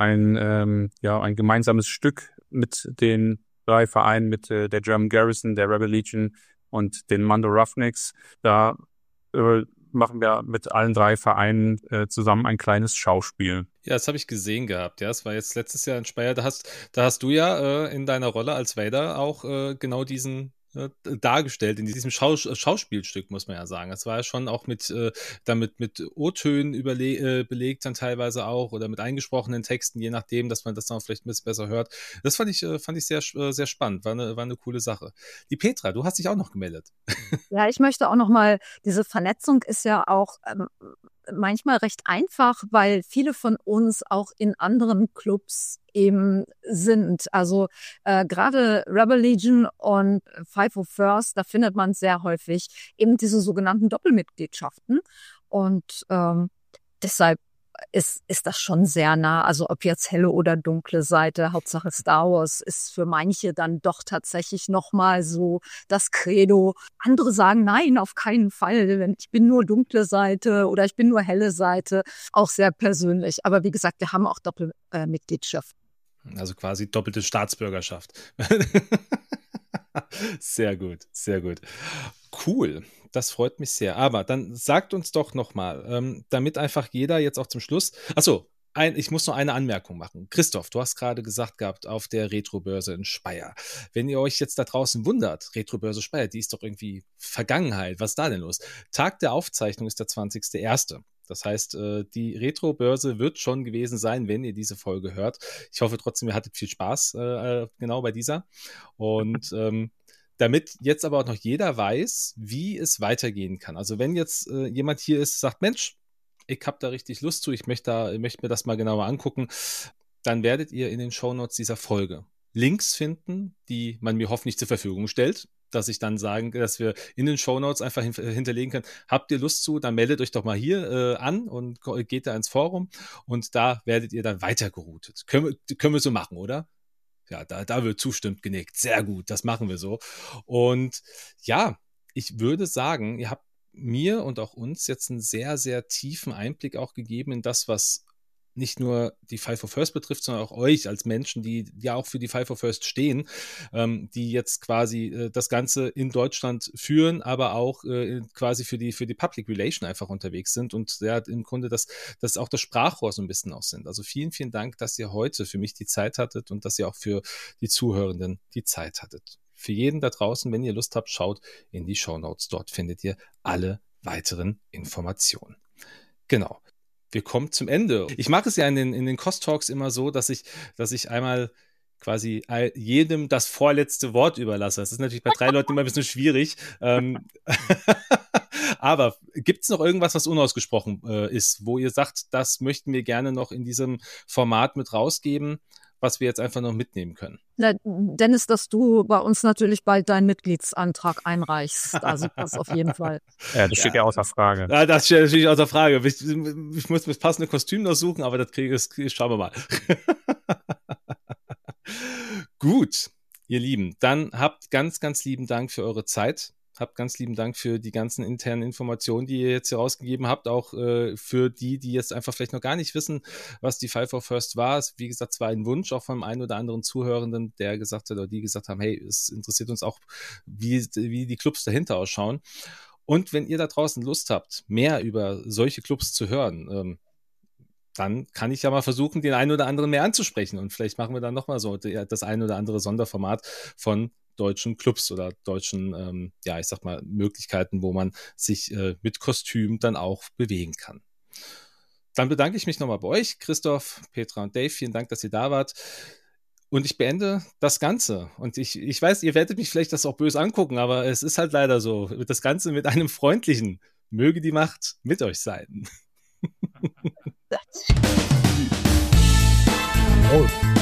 Ein gemeinsames Stück mit den 3 Vereinen, mit der German Garrison, der Rebel Legion und den Mando Roughnecks. Da machen wir mit allen 3 Vereinen zusammen ein kleines Schauspiel. Ja, das habe ich gesehen gehabt. Ja, es war jetzt letztes Jahr in Speyer. Da hast du ja in deiner Rolle als Vader auch genau diesen dargestellt in diesem Schauspielstück, muss man ja sagen. Es war ja schon auch mit O-Tönen belegt dann teilweise auch oder mit eingesprochenen Texten, je nachdem, dass man das dann vielleicht ein bisschen besser hört. Das fand ich sehr, sehr spannend. War eine coole Sache. Die Petra, du hast dich auch noch gemeldet. Ja, ich möchte auch noch mal, diese Vernetzung ist ja auch manchmal recht einfach, weil viele von uns auch in anderen Clubs eben sind. Also gerade Rebel Legion und 501st, da findet man sehr häufig eben diese sogenannten Doppelmitgliedschaften. Und deshalb ist das schon sehr nah. Also ob jetzt helle oder dunkle Seite, Hauptsache Star Wars ist für manche dann doch tatsächlich nochmal so das Credo. Andere sagen, nein, auf keinen Fall. Ich bin nur dunkle Seite oder ich bin nur helle Seite. Auch sehr persönlich. Aber wie gesagt, wir haben auch Doppelmitgliedschaft. Also quasi doppelte Staatsbürgerschaft. Sehr gut, sehr gut. Cool, das freut mich sehr. Aber dann sagt uns doch nochmal, damit einfach jeder jetzt auch zum Schluss. Achso, ich muss noch eine Anmerkung machen. Christoph, du hast gerade gesagt gehabt, auf der Retrobörse in Speyer. Wenn ihr euch jetzt da draußen wundert, Retrobörse Speyer, die ist doch irgendwie Vergangenheit. Was ist da denn los? Tag der Aufzeichnung ist der 20.01. Das heißt, die Retrobörse wird schon gewesen sein, wenn ihr diese Folge hört. Ich hoffe trotzdem, ihr hattet viel Spaß genau bei dieser. Und damit jetzt aber auch noch jeder weiß, wie es weitergehen kann. Also wenn jetzt jemand hier ist, sagt, Mensch, ich habe da richtig Lust zu, ich möchte mir das mal genauer angucken, dann werdet ihr in den Shownotes dieser Folge Links finden, die man mir hoffentlich zur Verfügung stellt, dass ich dann sagen, dass wir in den Shownotes einfach hinterlegen können, habt ihr Lust zu, dann meldet euch doch mal hier an und geht da ins Forum und da werdet ihr dann weitergeroutet. Können wir so machen, oder? Ja, da wird zustimmend genickt. Sehr gut, das machen wir so. Und ja, ich würde sagen, ihr habt mir und auch uns jetzt einen sehr, sehr tiefen Einblick auch gegeben in das, was nicht nur die 501st betrifft, sondern auch euch als Menschen, die ja auch für die 501st stehen, die jetzt quasi das Ganze in Deutschland führen, aber auch quasi für die Public Relation einfach unterwegs sind und ja, im Grunde das auch das Sprachrohr so ein bisschen auch sind. Also vielen, vielen Dank, dass ihr heute für mich die Zeit hattet und dass ihr auch für die Zuhörenden die Zeit hattet. Für jeden da draußen, wenn ihr Lust habt, schaut in die Shownotes. Dort findet ihr alle weiteren Informationen. Genau. Wir kommen zum Ende. Ich mache es ja in den Cost-Talks immer so, dass ich einmal quasi jedem das vorletzte Wort überlasse. Das ist natürlich bei 3 Leuten immer ein bisschen schwierig. Aber gibt es noch irgendwas, was unausgesprochen ist, wo ihr sagt, das möchten wir gerne noch in diesem Format mit rausgeben, was wir jetzt einfach noch mitnehmen können? Na, Dennis, dass du bei uns natürlich bald deinen Mitgliedsantrag einreichst. Also das auf jeden Fall. Ja, das steht ja außer Frage. Ja, das steht natürlich außer Frage. Ich muss mir das passende Kostüm noch suchen, aber das schauen wir mal. Gut, ihr Lieben, dann habt ganz, ganz lieben Dank für eure Zeit. Habt ganz lieben Dank für die ganzen internen Informationen, die ihr jetzt hier rausgegeben habt, auch für die jetzt einfach vielleicht noch gar nicht wissen, was die Five for First war. Wie gesagt, es war ein Wunsch auch von einem oder anderen Zuhörenden, der gesagt hat oder die gesagt haben, hey, es interessiert uns auch, wie die Clubs dahinter ausschauen. Und wenn ihr da draußen Lust habt, mehr über solche Clubs zu hören, dann kann ich ja mal versuchen, den einen oder anderen mehr anzusprechen. Und vielleicht machen wir dann nochmal so das ein oder andere Sonderformat von deutschen Clubs oder deutschen, ich sag mal, Möglichkeiten, wo man sich mit Kostüm dann auch bewegen kann. Dann bedanke ich mich nochmal bei euch, Christoph, Petra und Dave. Vielen Dank, dass ihr da wart. Und ich beende das Ganze. Und ich weiß, ihr werdet mich vielleicht das auch böse angucken, aber es ist halt leider so. Das Ganze mit einem freundlichen, möge die Macht mit euch sein. Oh.